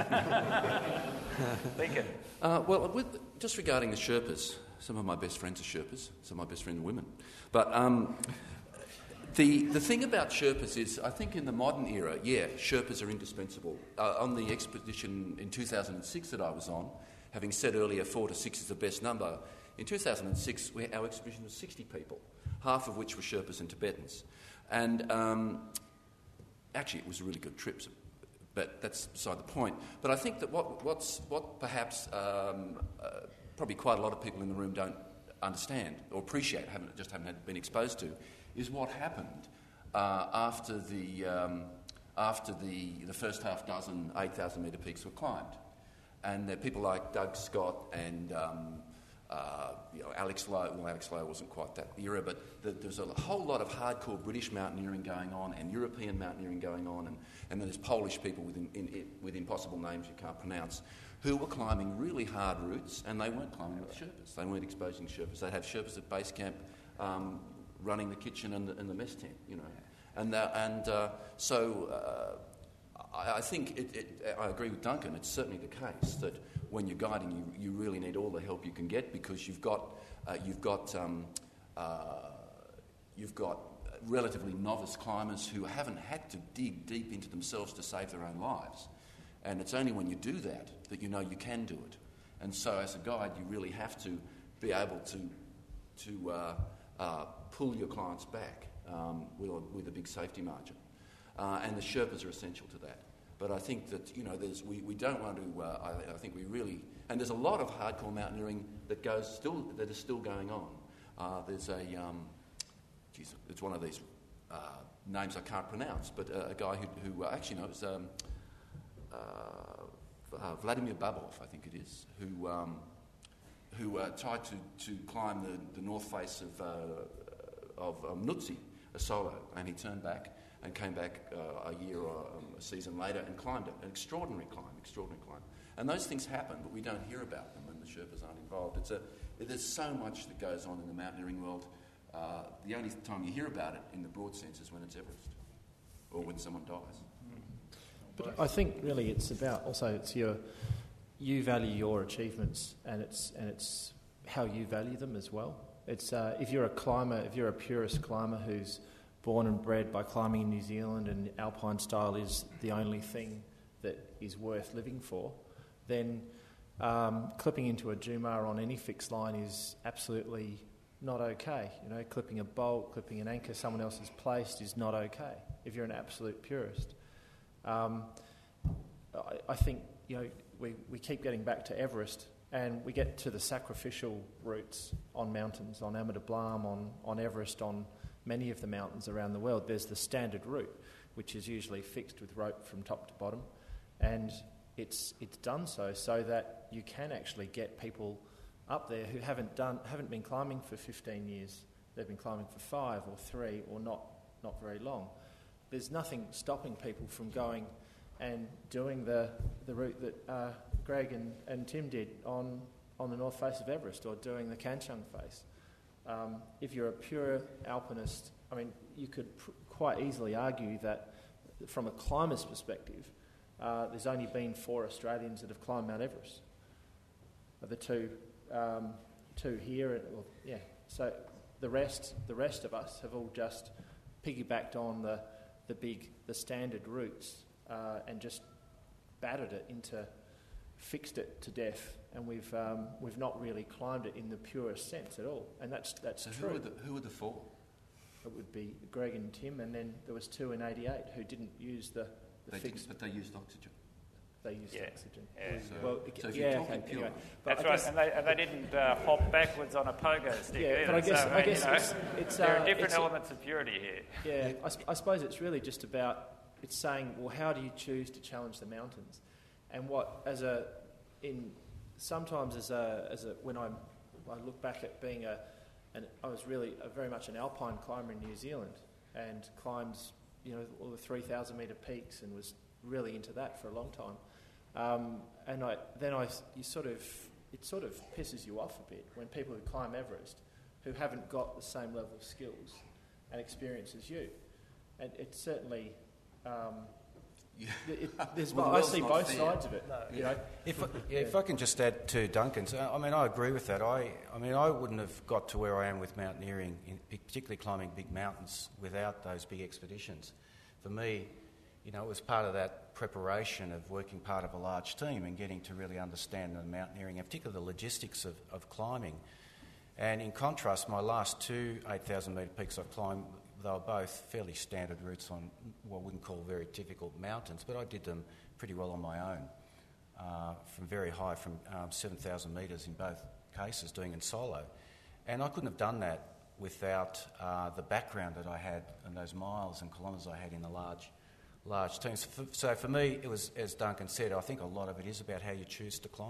Lincoln. Uh, well, with, just regarding the Sherpas, some of my best friends are Sherpas, some of my best friends are women. But um, the the thing about Sherpas is, I think in the modern era, yeah, Sherpas are indispensable. Uh, on the expedition in two thousand six that I was on, having said earlier four to six is the best number, in two thousand six we, our expedition was sixty people, half of which were Sherpas and Tibetans. And um, actually it was a really good trip, but that's beside the point. But I think that what, what's, what perhaps um, uh, probably quite a lot of people in the room don't understand or appreciate, haven't, just haven't had, been exposed to, is what happened uh, after the um, after the, the first half dozen eight thousand metre peaks were climbed. And there are people like Doug Scott and um, uh, you know, Alex Lowe. Well, Alex Lowe wasn't quite that era, but the, there's a whole lot of hardcore British mountaineering going on and European mountaineering going on, and, and then there's Polish people with, in, in, with impossible names you can't pronounce, who were climbing really hard routes, and they weren't climbing with Sherpas. They weren't exposing Sherpas. They'd have Sherpas at base camp um, running the kitchen and the, and the mess tent, you know. And, uh, and uh, so uh, I, I think, it, it, I agree with Duncan, it's certainly the case that when you're guiding, you, you really need all the help you can get, because you've got, uh, you've got, um, uh, you've got relatively novice climbers who haven't had to dig deep into themselves to save their own lives. And it's only when you do that that you know you can do it. And so as a guide, you really have to be able to, to uh, uh, pull your clients back um, with, a, with a big safety margin. Uh, and the Sherpas are essential to that. But I think that, you know, there's, we, we don't want to, uh, I, I think we really, and there's a lot of hardcore mountaineering that goes still, that is still going on. Uh, there's a, um, geez, it's one of these uh, names I can't pronounce, but uh, a guy who, who uh, actually knows, um, Uh, uh, Vladimir Babov, I think it is, who um, who uh, tried to, to climb the, the north face of uh, of um, Nutsi, a solo, and he turned back and came back uh, a year or um, a season later and climbed it. An extraordinary climb, extraordinary climb. And those things happen, but we don't hear about them when the Sherpas aren't involved. It's a there's so much that goes on in the mountaineering world. Uh, the only time you hear about it in the broad sense is when it's Everest or when someone dies. But I think really it's about also it's your you value your achievements, and it's and it's how you value them as well. It's uh, if you're a climber, if you're a purist climber who's born and bred by climbing in New Zealand and alpine style is the only thing that is worth living for, then um, clipping into a Jumar on any fixed line is absolutely not okay. You know, clipping a bolt, clipping an anchor someone else has placed is not okay if you're an absolute purist. Um, I, I think, you know, we, we keep getting back to Everest, and we get to the sacrificial routes on mountains, on Ama Dablam, on, on Everest, on many of the mountains around the world. There's the standard route, which is usually fixed with rope from top to bottom, and it's it's done so so that you can actually get people up there who haven't done haven't been climbing for fifteen years. They've been climbing for five or three or not not very long. There's nothing stopping people from going and doing the, the route that uh, Greg and, and Tim did on, on the north face of Everest, or doing the Kanchung face. Um, if you're a pure alpinist, I mean, you could pr- quite easily argue that from a climber's perspective, uh, there's only been four Australians that have climbed Mount Everest. The two, um, two here, and, well, yeah. So the rest, the rest of us have all just piggybacked on the the big, the standard routes, uh, and just battered it into, fixed it to death, and we've um, we've not really climbed it in the purest sense at all, and that's that's so true. Who were the who were the four? It would be Greg and Tim, and then there was two in eighty-eight who didn't use the, the they fixed. Didn't, but they used oxygen. They used yeah. oxygen. Yeah. So, well, so if yeah, you're talking okay, pure, anyway. That's I right, guess, and they, and they didn't uh, hop backwards on a pogo stick yeah, either. but I guess, so, I guess you know, it's, it's, there uh, are different it's, elements of purity here. Yeah, I, sp- I suppose it's really just about, it's saying, well, how do you choose to challenge the mountains? And what, as a, in, sometimes as a, as a when I'm, I look back at being a, and I was really a, very much an alpine climber in New Zealand, and climbed, you know, all the three thousand metre peaks, and was really into that for a long time. Um, and I, then I, you sort of, it sort of pisses you off a bit when people who climb Everest, who haven't got the same level of skills and experience as you. And it's certainly, um, yeah. it, there's, well, I see both fair. sides of it. No, you know. If, I, yeah, if I can just add to Duncan's, I mean, I agree with that. I, I mean, I wouldn't have got to where I am with mountaineering, in, particularly climbing big mountains, without those big expeditions. For me, you know, it was part of that preparation of working part of a large team and getting to really understand the mountaineering, and particularly the logistics of, of climbing. And in contrast, my last two eight thousand metre peaks I've climbed, they were both fairly standard routes on what I wouldn't call very difficult mountains, but I did them pretty well on my own, uh, from very high, from um, seven thousand metres in both cases, doing it solo. And I couldn't have done that without uh, the background that I had and those miles and kilometres I had in the large large teams. So for me, it was, as Duncan said, I think a lot of it is about how you choose to climb.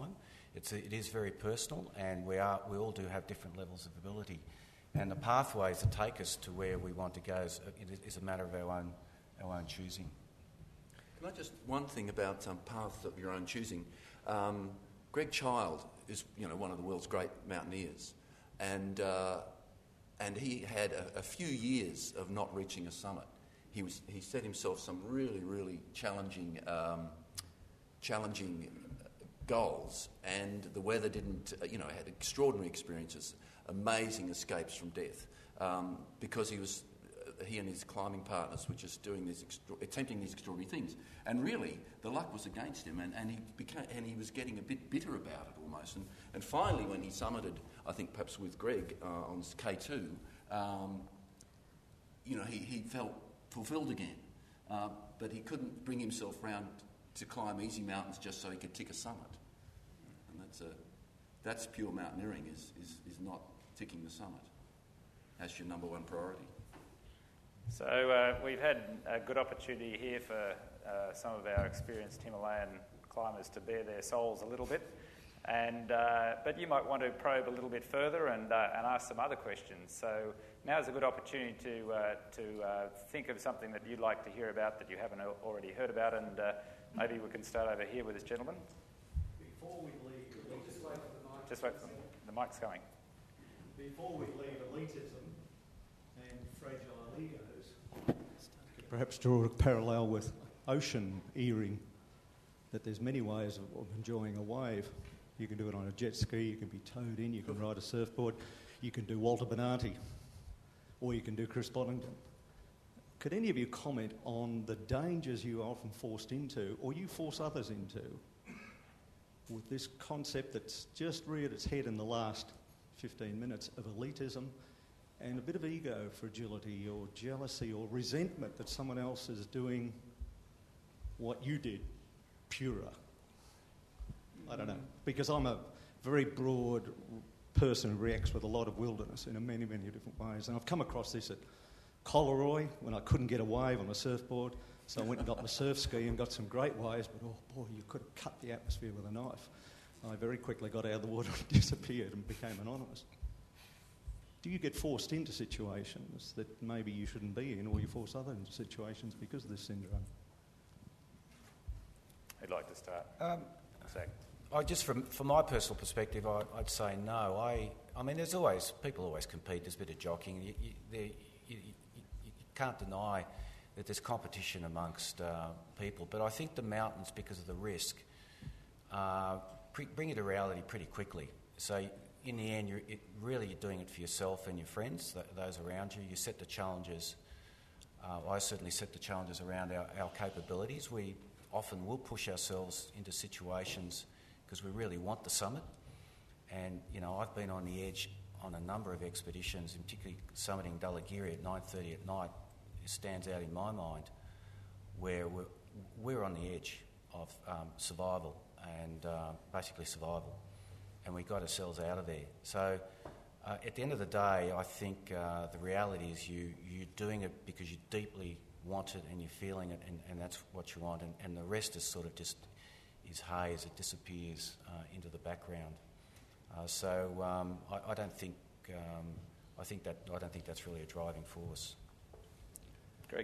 It's a, it is very personal, and we are we all do have different levels of ability, and the pathways that take us to where we want to go is, is a matter of our own our own choosing. Can I just one thing about um, paths of your own choosing? Um, Greg Child is, you know, one of the world's great mountaineers, and uh, and he had a, a few years of not reaching a summit. He was he set himself some really really challenging um, challenging goals, and the weather didn't, uh, you know, had extraordinary experiences, amazing escapes from death, um, because he was. He and his climbing partners were just doing these, extra- attempting these extraordinary things, and really the luck was against him, and, and he became, and he was getting a bit bitter about it almost. And, and finally, when he summited, I think perhaps with Greg uh, on K two, um, you know, he, he felt fulfilled again, uh, but he couldn't bring himself round to climb easy mountains just so he could tick a summit, and that's a that's pure mountaineering is is, is not ticking the summit. That's your number one priority. So uh, we've had a good opportunity here for uh, some of our experienced Himalayan climbers to bare their souls a little bit, and uh, but you might want to probe a little bit further and uh, and ask some other questions. So now's a good opportunity to uh, to uh, think of something that you'd like to hear about that you haven't already heard about, and uh, maybe we can start over here with this gentleman. Before we leave, just wait for the mic. Just wait for the, the mic's coming. Before we leave elitism and fragile egos, perhaps draw a parallel with ocean earing, that there's many ways of, of enjoying a wave. You can do it on a jet ski, you can be towed in, you can ride a surfboard, you can do Walter Benanti, or you can do Chris Boddington. Could any of you comment on the dangers you are often forced into, or you force others into, with this concept that's just reared its head in the last fifteen minutes of elitism and a bit of ego fragility or jealousy or resentment that someone else is doing what you did purer? I don't know. Because I'm a very broad person who reacts with a lot of wilderness in many, many different ways. And I've come across this at Collaroy when I couldn't get a wave on a surfboard. So I went and got my surf ski and got some great waves, but oh boy, you could have cut the atmosphere with a knife. I very quickly got out of the water and disappeared and became anonymous. Do you get forced into situations that maybe you shouldn't be in, or you force others into situations because of this syndrome? I'd like to start. Um, Zach. I just, from from my personal perspective, I, I'd say no. I, I mean, there's always people always compete. There's a bit of jockeying. You, you, there, you, you, you can't deny that there's competition amongst uh, people. But I think the mountains, because of the risk, uh, pre- bring you to reality pretty quickly. So in the end, you're it, really you're doing it for yourself and your friends, th- those around you. You set the challenges. Uh, I certainly set the challenges around our, our capabilities. We often will push ourselves into situations because we really want the summit. And, you know, I've been on the edge on a number of expeditions, and particularly summiting Dhaulagiri at nine thirty at night. It stands out in my mind where we're, we're on the edge of um, survival and uh, basically survival. And we got ourselves out of there. So uh, at the end of the day, I think uh, the reality is you, you're doing it because you deeply want it and you're feeling it, and, and that's what you want. And, and the rest is sort of just is haze. It disappears uh, into the background. Uh, so um, I, I don't think um, I think that I don't think that's really a driving force. Greg?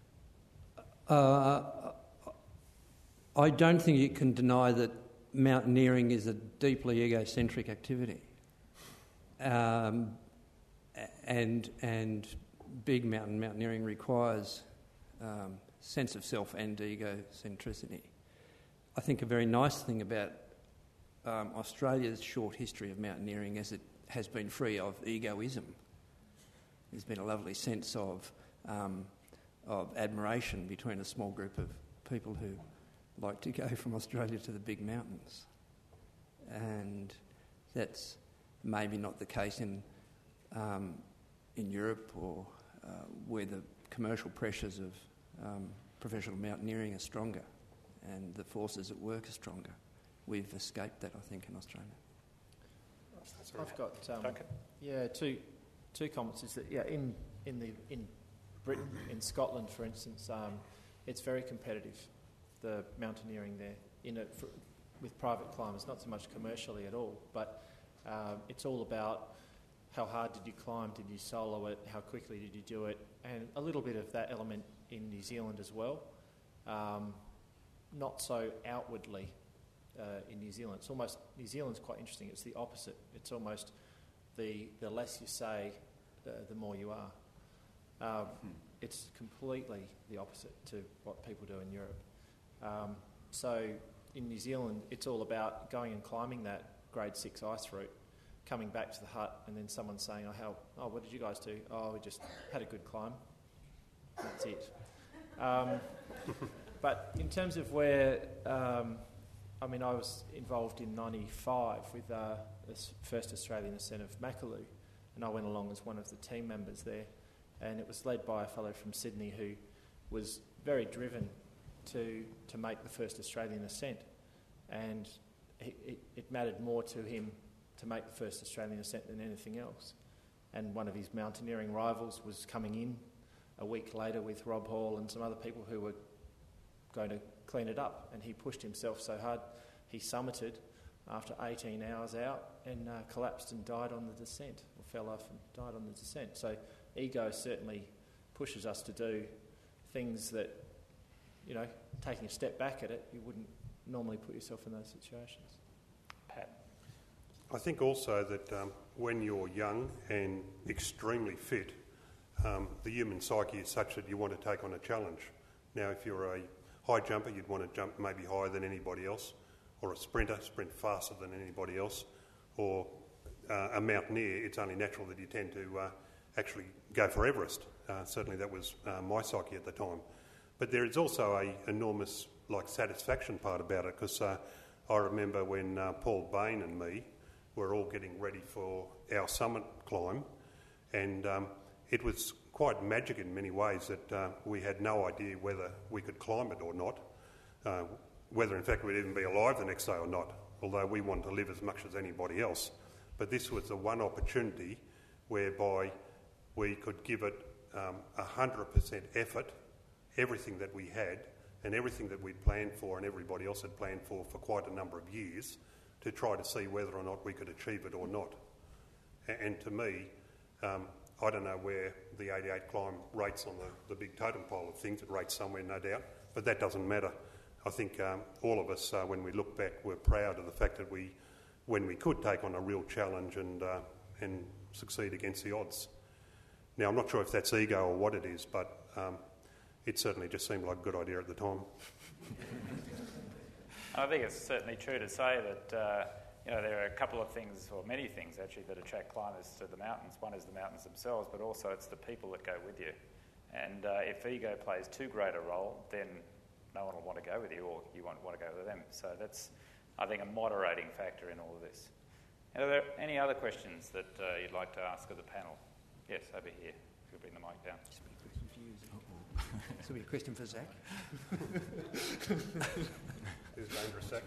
Uh, I don't think you can deny that mountaineering is a deeply egocentric activity, um, and and big mountain mountaineering requires um, sense of self and egocentricity. I think a very nice thing about um, Australia's short history of mountaineering is it has been free of egoism. There's been a lovely sense of um, of admiration between a small group of people who like to go from Australia to the big mountains. And that's maybe not the case in um, in Europe, or uh, where the commercial pressures of um, professional mountaineering are stronger and the forces at work are stronger. We've escaped that, I think, in Australia. I've got um, yeah two two comments. Is that yeah in in the in Britain, in Scotland, for instance, um, it's very competitive, the mountaineering there. In a, for, with private climbers, not so much commercially at all, but um, it's all about how hard did you climb, did you solo it, how quickly did you do it, and a little bit of that element in New Zealand as well. Um, not so outwardly uh, in New Zealand. It's almost, New Zealand's quite interesting, it's the opposite. It's almost the, the less you say, uh, the more you are. Um, hmm. It's completely the opposite to what people do in Europe. Um, so in New Zealand, it's all about going and climbing that grade six ice route, coming back to the hut, and then someone saying, oh, how, oh what did you guys do? Oh, we just had a good climb. That's it. Um, but in terms of where, um, I mean, I was involved in ninety-five with uh, the first Australian ascent of Makalu, and I went along as one of the team members there, and it was led by a fellow from Sydney who was very driven to to make the first Australian ascent, and it, it, it mattered more to him to make the first Australian ascent than anything else. And one of his mountaineering rivals was coming in a week later with Rob Hall and some other people who were going to clean it up, and he pushed himself so hard he summited after eighteen hours out and uh, collapsed and died on the descent, or fell off and died on the descent. So ego certainly pushes us to do things that, you know, taking a step back at it, you wouldn't normally put yourself in those situations. Pat? I think also that um, when you're young and extremely fit, um, the human psyche is such that you want to take on a challenge. Now, if you're a high jumper, you'd want to jump maybe higher than anybody else, or a sprinter, sprint faster than anybody else, or uh, a mountaineer, it's only natural that you tend to uh, actually go for Everest. Uh, certainly that was uh, my psyche at the time. But there is also a enormous like satisfaction part about it, because uh, I remember when uh, Paul Bain and me were all getting ready for our summit climb, and um, it was quite magic in many ways that uh, we had no idea whether we could climb it or not, uh, whether in fact we'd even be alive the next day or not, although we wanted to live as much as anybody else. But this was the one opportunity whereby we could give it um, one hundred percent effort, everything that we had and everything that we'd planned for and everybody else had planned for for quite a number of years, to try to see whether or not we could achieve it or not. And to me, um, I don't know where the eighty-eight climb rates on the, the big totem pole of things. It rates somewhere, no doubt, but that doesn't matter. I think um, all of us, uh, when we look back, we're proud of the fact that we, when we could take on a real challenge and uh, and succeed against the odds. Now, I'm not sure if that's ego or what it is, but um, it certainly just seemed like a good idea at the time. I think it's certainly true to say that uh, you know, there are a couple of things, or many things actually, that attract climbers to the mountains. One is the mountains themselves, but also it's the people that go with you. And uh, if ego plays too great a role, then no one will want to go with you, or you won't want to go with them. So that's, I think, a moderating factor in all of this. Are there any other questions that uh, you'd like to ask of the panel? Yes, over here. If you'll bring the mic down. This will be a question for Zach. It's dangerous, Zach.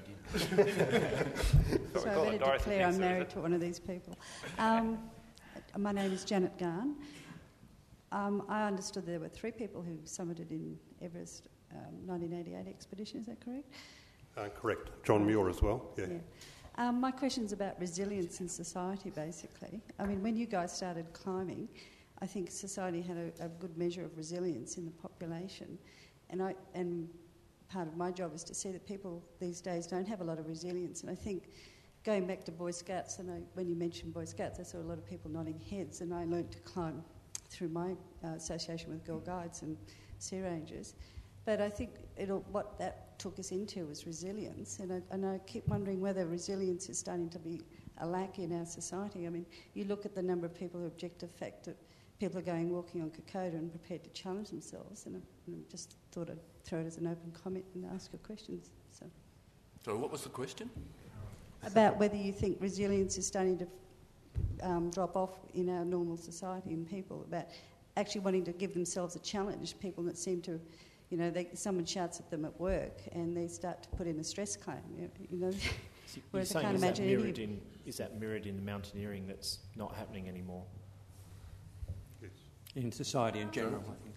So I better declare I'm married to one of these people. Um, my name is Janet Garn. Um, I understood there were three people who summited in Everest um, nineteen eighty-eight expedition, is that correct? Uh, correct. John Muir as well, yeah. yeah. Um, my question's about resilience in society, basically. I mean, when you guys started climbing, I think society had a, a good measure of resilience in the population, and I and part of my job is to see that people these days don't have a lot of resilience. And I think going back to Boy Scouts, and I, when you mentioned Boy Scouts, I saw a lot of people nodding heads, and I learnt to climb through my uh, association with Girl Guides and Sea Rangers. But I think it'll, what that took us into was resilience, and I, and I keep wondering whether resilience is starting to be a lack in our society. I mean, you look at the number of people who object to the fact that people are going walking on Kokoda and prepared to challenge themselves, and I, and I just thought I'd throw it as an open comment and ask your questions. So, so what was the question? About whether you think resilience is starting to um, drop off in our normal society and people, about actually wanting to give themselves a challenge, people that seem to, you know, they, someone shouts at them at work and they start to put in a stress claim, you, you know. So whereas I can't is imagine that mirrored in, is that mirrored in the mountaineering that's not happening anymore? In society in general, I think.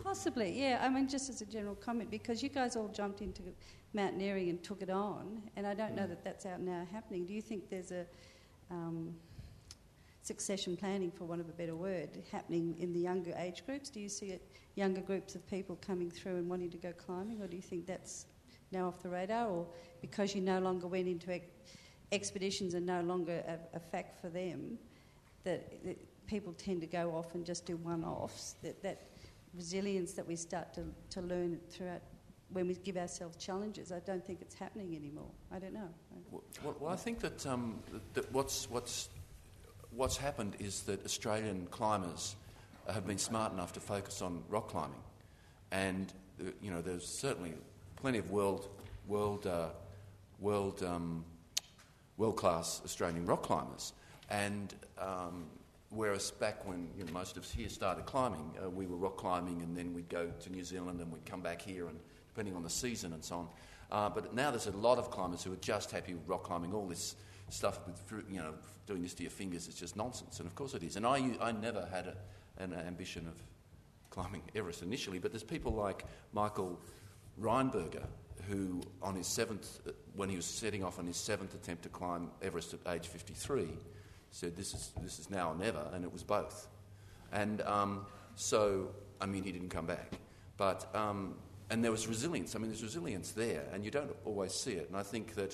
Possibly, yeah. I mean, just as a general comment, because you guys all jumped into mountaineering and took it on, and I don't know that that's out now happening. Do you think there's a um, succession planning, for want of a better word, happening in the younger age groups? Do you see it, younger groups of people coming through and wanting to go climbing, or do you think that's now off the radar, or because you no longer went into ex- expeditions and no longer a, a fact for them, that, that people tend to go off and just do one-offs, that that resilience that we start to, to learn throughout when we give ourselves challenges, I don't think it's happening anymore. I don't know. Well, well I think that, um, that what's, what's, what's happened is that Australian climbers have been smart enough to focus on rock climbing. And, uh, you know, there's certainly plenty of world, world, uh, world, um, world-class Australian rock climbers. And um, whereas back when you know, most of us here started climbing, uh, we were rock climbing and then we'd go to New Zealand and we'd come back here, and depending on the season and so on. Uh, but now there's a lot of climbers who are just happy with rock climbing. All this stuff with, you know, doing this to your fingers is just nonsense. And of course it is. And I, I never had a, an ambition of climbing Everest initially, but there's people like Michael Reinberger, who on his seventh, when he was setting off on his seventh attempt to climb Everest at age fifty-three, said this is this is now or never, and it was both. And um, so, I mean, he didn't come back. But, um, and there was resilience. I mean, there's resilience there, and you don't always see it. And I think that,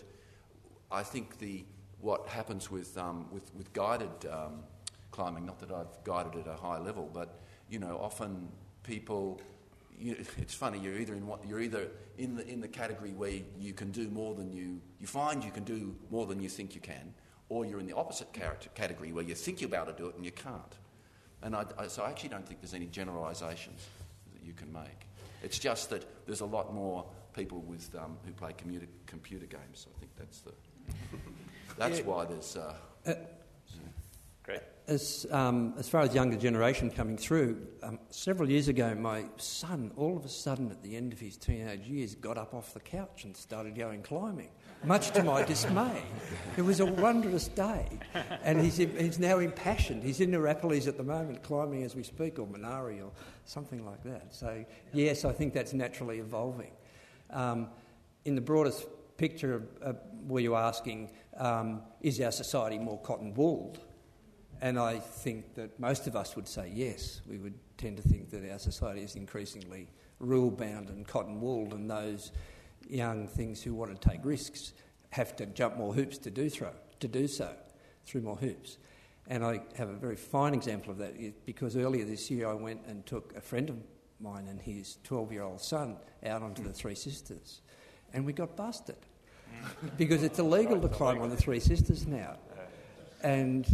I think the, what happens with, um, with, with guided um, climbing, not that I've guided at a high level, but, you know, often people, you, it's funny, you're either in what, you're either in the, in the category where you can do more than you, you find you can do more than you think you can, or you're in the opposite category where you think you're about to do it and you can't. And I, I, so I actually don't think there's any generalisations that you can make. It's just that there's a lot more people with um, who play commuter, computer games. I think that's the that's yeah. why there's. Uh, uh, Great. As um, as far as younger generation coming through, um, several years ago, my son, all of a sudden, at the end of his teenage years, got up off the couch and started going climbing. Much to my dismay. It was a wondrous day. And he's he's now impassioned. He's in the Arapiles at the moment, climbing as we speak, or Minari or something like that. So, yes, I think that's naturally evolving. Um, in the broadest picture, uh, were you asking, um, is our society more cotton-wooled? And I think that most of us would say yes. We would tend to think that our society is increasingly rule-bound and cotton-wooled, and those young things who want to take risks have to jump more hoops to do throw, to do so through more hoops. And I have a very fine example of that because earlier this year I went and took a friend of mine and his twelve-year-old son out onto the Three Sisters, and we got busted because it's illegal to climb on the Three Sisters now, and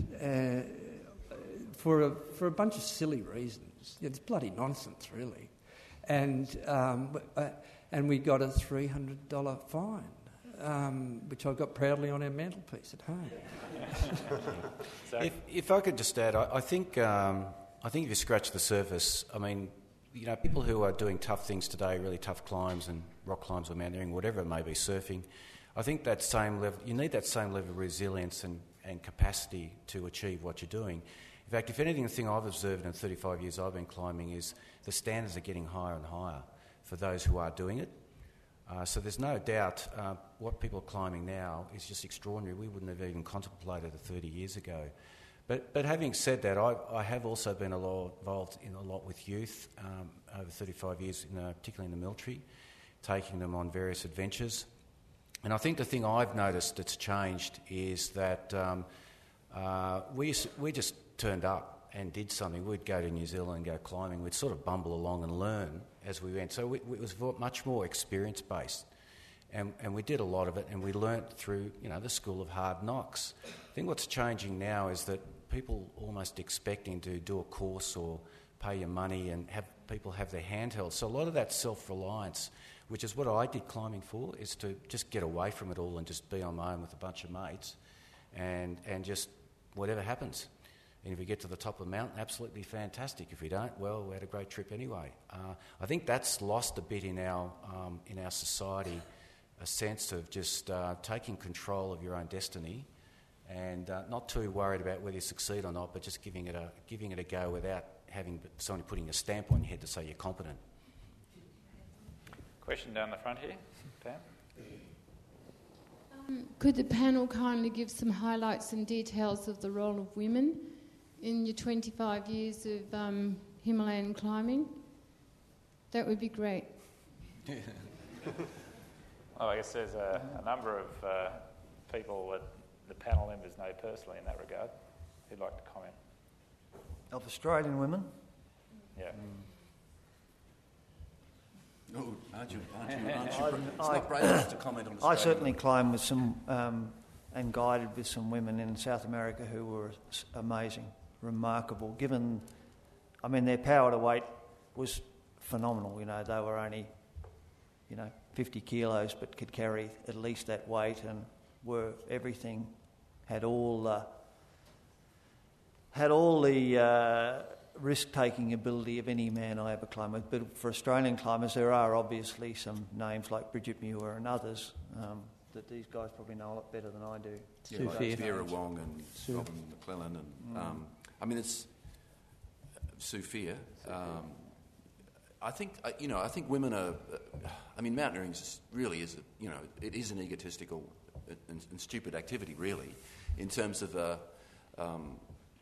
uh, for a, for a bunch of silly reasons. It's bloody nonsense, really, and um, uh, and we got a three hundred dollars fine, um, which I've got proudly on our mantelpiece at home. if, if I could just add, I, I think um, I think if you scratch the surface, I mean, you know, people who are doing tough things today, really tough climbs and rock climbs or mountaineering, whatever it may be, surfing, I think that same level, you need that same level of resilience and, and capacity to achieve what you're doing. In fact, if anything, the thing I've observed in the thirty-five years I've been climbing is the standards are getting higher and higher for those who are doing it. Uh, so there's no doubt uh, what people are climbing now is just extraordinary. We wouldn't have even contemplated it thirty years ago. But but having said that, I, I have also been a lot involved in a lot with youth um, over thirty-five years, in, uh, particularly in the military, taking them on various adventures. And I think the thing I've noticed that's changed is that um, uh, we we just turned up and did something. We'd go to New Zealand and go climbing. We'd sort of bumble along and learn as we went. So we, it was much more experience-based. And, and we did a lot of it, and we learnt through, you know, the school of hard knocks. I think what's changing now is that people almost expecting to do a course or pay your money and have people have their handheld. So a lot of that self-reliance, which is what I did climbing for, is to just get away from it all and just be on my own with a bunch of mates and, and just whatever happens. And if we get to the top of the mountain, absolutely fantastic. If we don't, well, we had a great trip anyway. Uh, I think that's lost a bit in our um, in our society, a sense of just uh, taking control of your own destiny and uh, not too worried about whether you succeed or not, but just giving it a giving it a go without having somebody putting a stamp on your head to say you're competent. Question down the front here, Pam. Um, could the panel kindly give some highlights and details of the role of women in your twenty-five years of um, Himalayan climbing? That would be great. Oh, I guess there's a, a number of uh, people that the panel members know personally in that regard who'd like to comment. Of Australian women? Yeah. Mm. Oh, aren't you, aren't you, aren't you, it's I, not brave enough to comment on Australian I certainly climbed with some um, and guided with some women in South America who were amazing, remarkable, given, I mean, their power to weight was phenomenal. You know, they were only, you know, fifty kilos, but could carry at least that weight and were everything, had all uh, had all the uh, risk-taking ability of any man I ever climbed with. But for Australian climbers, there are obviously some names like Bridget Muir and others um, that these guys probably know a lot better than I do. Yeah, like Vera Wong and Sue. Robin McClellan, and Mm. um, I mean, it's uh, Sophia. Um, I think uh, you know. I think women are. Uh, I mean, mountaineering is really is a, you know it is an egotistical and, and stupid activity, really, in terms of. Uh, um,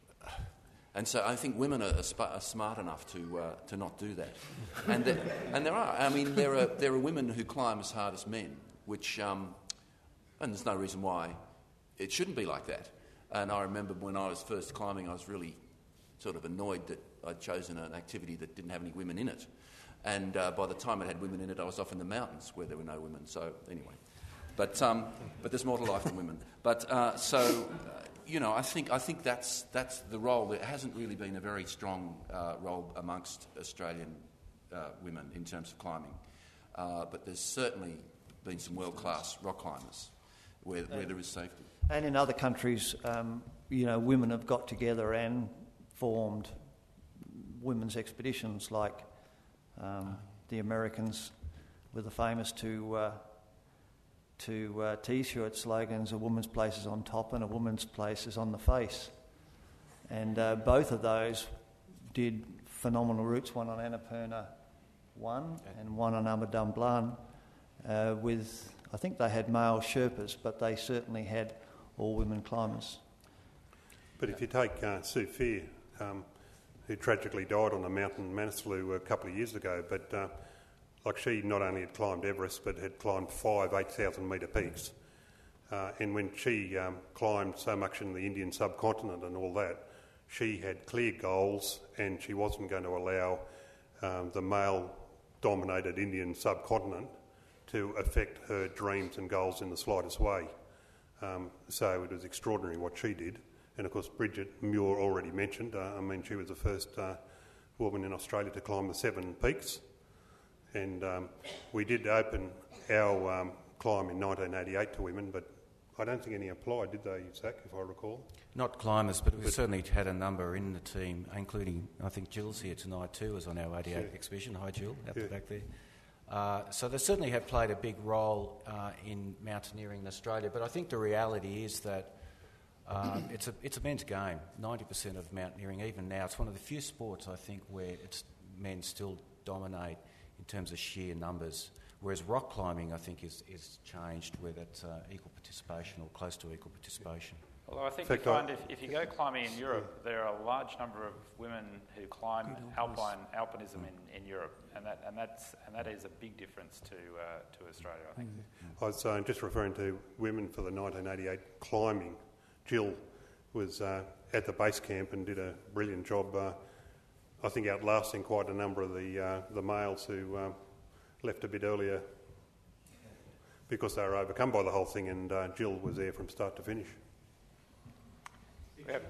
and so I think women are, are, sp- are smart enough to uh, to not do that, and there, and there are. I mean, there are there are women who climb as hard as men, which um, and there's no reason why it shouldn't be like that. And I remember when I was first climbing, I was really sort of annoyed that I'd chosen an activity that didn't have any women in it. And uh, by the time it had women in it, I was off in the mountains where there were no women. So anyway, but um, but there's more to life than women. But uh, so uh, you know, I think I think that's that's the role. There hasn't really been a very strong uh, role amongst Australian uh, women in terms of climbing, uh, but there's certainly been some world-class rock climbers where where there is safety. And in other countries, um, you know, women have got together and formed women's expeditions like. Um, the Americans were the famous two uh, two uh, T-shirt slogans: "A woman's place is on top, and a woman's place is on the face." And uh, both of those did phenomenal routes. One on Annapurna one okay. and one on Amadam Blan. Uh, with I think they had male Sherpas, but they certainly had all women climbers. But if you take uh, Sophia. Um, who tragically died on the mountain Manaslu a couple of years ago, but uh, like she not only had climbed Everest, but had climbed five eight thousand metre peaks. Uh, and when she um, climbed so much in the Indian subcontinent and all that, she had clear goals, and she wasn't going to allow um, the male-dominated Indian subcontinent to affect her dreams and goals in the slightest way. Um, so it was extraordinary what she did. And of course, Bridget Muir already mentioned, uh, I mean, she was the first uh, woman in Australia to climb the seven peaks. And um, we did open our um, climb in nineteen eighty-eight to women, but I don't think any applied, did they, Zach, if I recall? Not climbers, but we've certainly had a number in the team, including, I think Jill's here tonight too, was on our eighty-eight yeah. expedition. Hi, Jill, out yeah. the back there. Uh, so they certainly have played a big role uh, in mountaineering in Australia, but I think the reality is that Um, it's a it's a men's game. ninety percent of mountaineering, even now, it's one of the few sports, I think, where it's men still dominate in terms of sheer numbers. Whereas rock climbing, I think, is, is changed with it's uh, equal participation or close to equal participation. Although I think you find if, if you go climbing in Europe, there are a large number of women who climb alpine alpinism in, in Europe, and that and that's and that is a big difference to uh, to Australia, I think. I was uh, just referring to women for the nineteen eighty-eight climbing. Jill was uh, at the base camp and did a brilliant job, uh, I think outlasting quite a number of the uh, the males who uh, left a bit earlier because they were overcome by the whole thing, and uh, Jill was there from start to finish. Yep.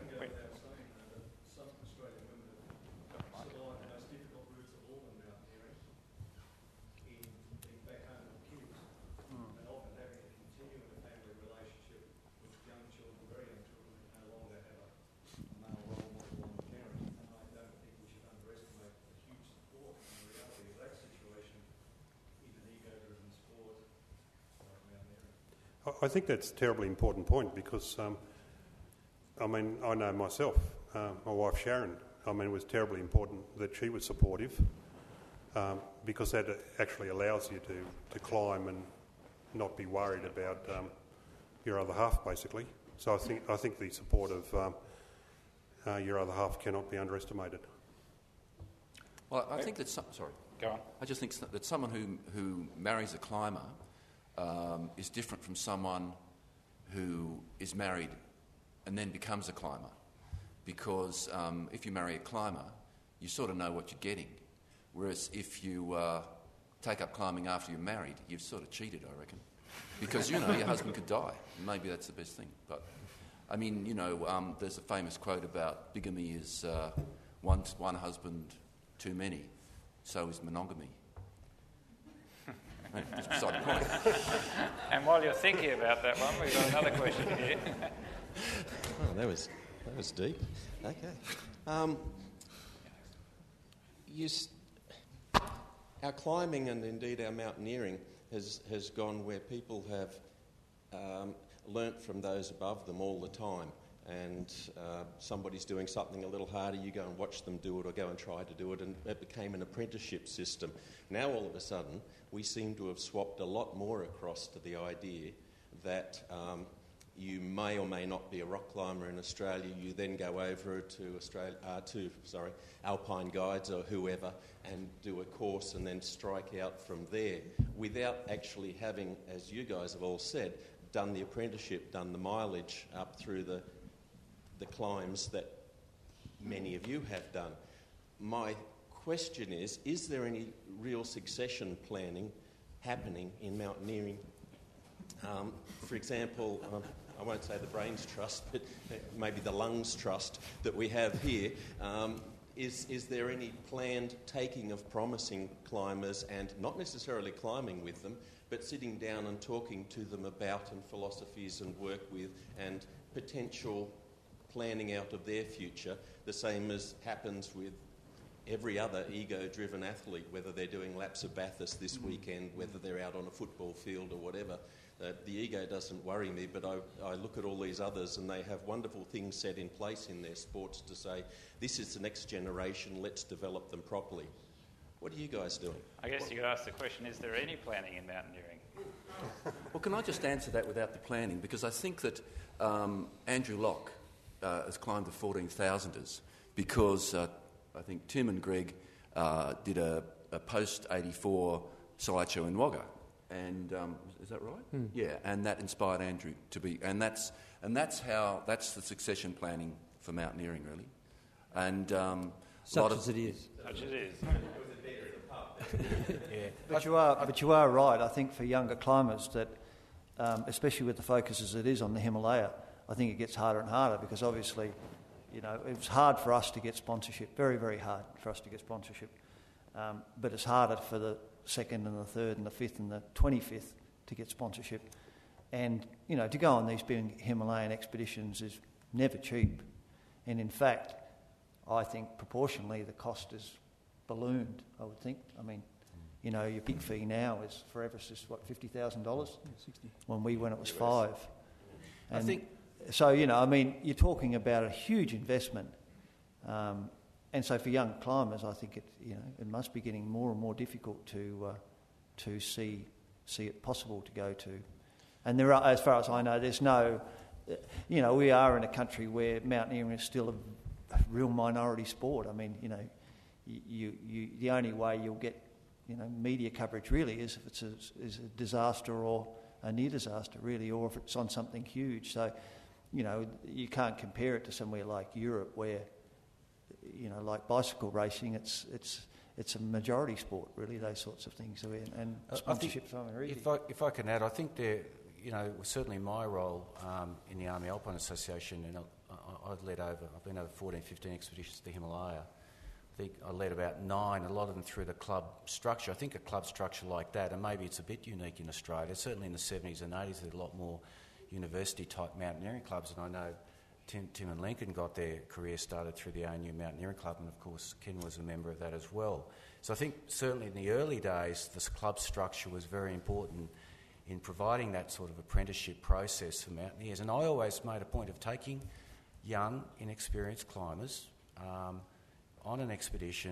I think that's a terribly important point because, um, I mean, I know myself, uh, my wife Sharon, I mean, it was terribly important that she was supportive. um, because that actually allows you to, to climb and not be worried about um, your other half, basically. So I think I think the support of um, uh, your other half cannot be underestimated. Well, I think that some, sorry, go on. I just think that someone who who marries a climber um, is different from someone who is married and then becomes a climber, because um, if you marry a climber, you sort of know what you're getting, whereas if you uh, take up climbing after you're married, you've sort of cheated, I reckon, because you know your husband could die. Maybe that's the best thing, but I mean, you know, um, there's a famous quote about bigamy is uh, one one husband too many, so is monogamy. Just beside the point. And while you're thinking about that one, we've got another question here. Oh, that was that was deep. Okay. Um, you st- our climbing and indeed our mountaineering has has gone where people have um, learnt from those above them all the time. And uh, somebody's doing something a little harder, you go and watch them do it or go and try to do it, and it became an apprenticeship system. Now all of a sudden we seem to have swapped a lot more across to the idea that um, you may or may not be a rock climber in Australia, you then go over to Australia, uh, to sorry, Alpine Guides or whoever and do a course and then strike out from there without actually having, as you guys have all said, done the apprenticeship, done the mileage up through the the climbs that many of you have done. My question is, is there any real succession planning happening in mountaineering? Um, for example, um, I won't say the Brains Trust, but maybe the Lungs Trust that we have here. Um, is, is there any planned taking of promising climbers and not necessarily climbing with them, but sitting down and talking to them about and philosophies and work with and potential planning out of their future, the same as happens with every other ego-driven athlete, whether they're doing laps of Bathurst this weekend, whether they're out on a football field or whatever. Uh, the ego doesn't worry me, but I, I look at all these others and they have wonderful things set in place in their sports to say, this is the next generation, let's develop them properly. What are you guys doing? I guess you could ask the question, is there any planning in mountaineering? Well, can I just answer that without the planning? Because I think that um, Andrew Locke uh, has climbed the fourteen thousanders because uh, I think Tim and Greg uh, did a, a post eighty-four slideshow in Wagga. And um, is that right? Mm. Yeah, and that inspired Andrew to be, and that's and that's how that's the succession planning for mountaineering, really. And um, such lot as of, it is. Such it is. Yeah, but you are but you are right. I think for younger climbers that, um, especially with the focus as it is on the Himalaya, I think it gets harder and harder because obviously, you know, it was hard for us to get sponsorship. Very very hard for us to get sponsorship, um, but it's harder for the second and the third and the fifth and the twenty-fifth to get sponsorship. And, you know, to go on these big Himalayan expeditions is never cheap. And in fact, I think proportionally the cost is ballooned, I would think. I mean, you know, your big fee now is for Everest is, what, fifty thousand dollars? Yeah, sixty. When we went it was five. And I think... So, you know, I mean, you're talking about a huge investment. Um, And so for young climbers, I think it, you know, it must be getting more and more difficult to uh, to see see it possible to go to. And there are, as far as I know, there's no, you know, we are in a country where mountaineering is still a, a real minority sport. I mean, you know, you, you the only way you'll get, you know, media coverage really is if it's a, is a disaster or a near disaster really, or if it's on something huge. So, you know, you can't compare it to somewhere like Europe where, you know, like bicycle racing, it's it's it's a majority sport, really. Those sorts of things, and sponsorships. I really. If I if I can add, I think there, you know, certainly my role um, in the Army Alpine Association, and I, I've led over, I've been over fourteen, fifteen expeditions to the Himalaya. I think I led about nine, a lot of them through the club structure. I think a club structure like that, and maybe it's a bit unique in Australia. Certainly in the seventies and eighties, there were a lot more university-type mountaineering clubs, and I know Tim, Tim and Lincoln got their career started through the A N U Mountaineering Club, and of course Ken was a member of that as well. So I think certainly in the early days, this club structure was very important in providing that sort of apprenticeship process for mountaineers. And I always made a point of taking young, inexperienced climbers um, on an expedition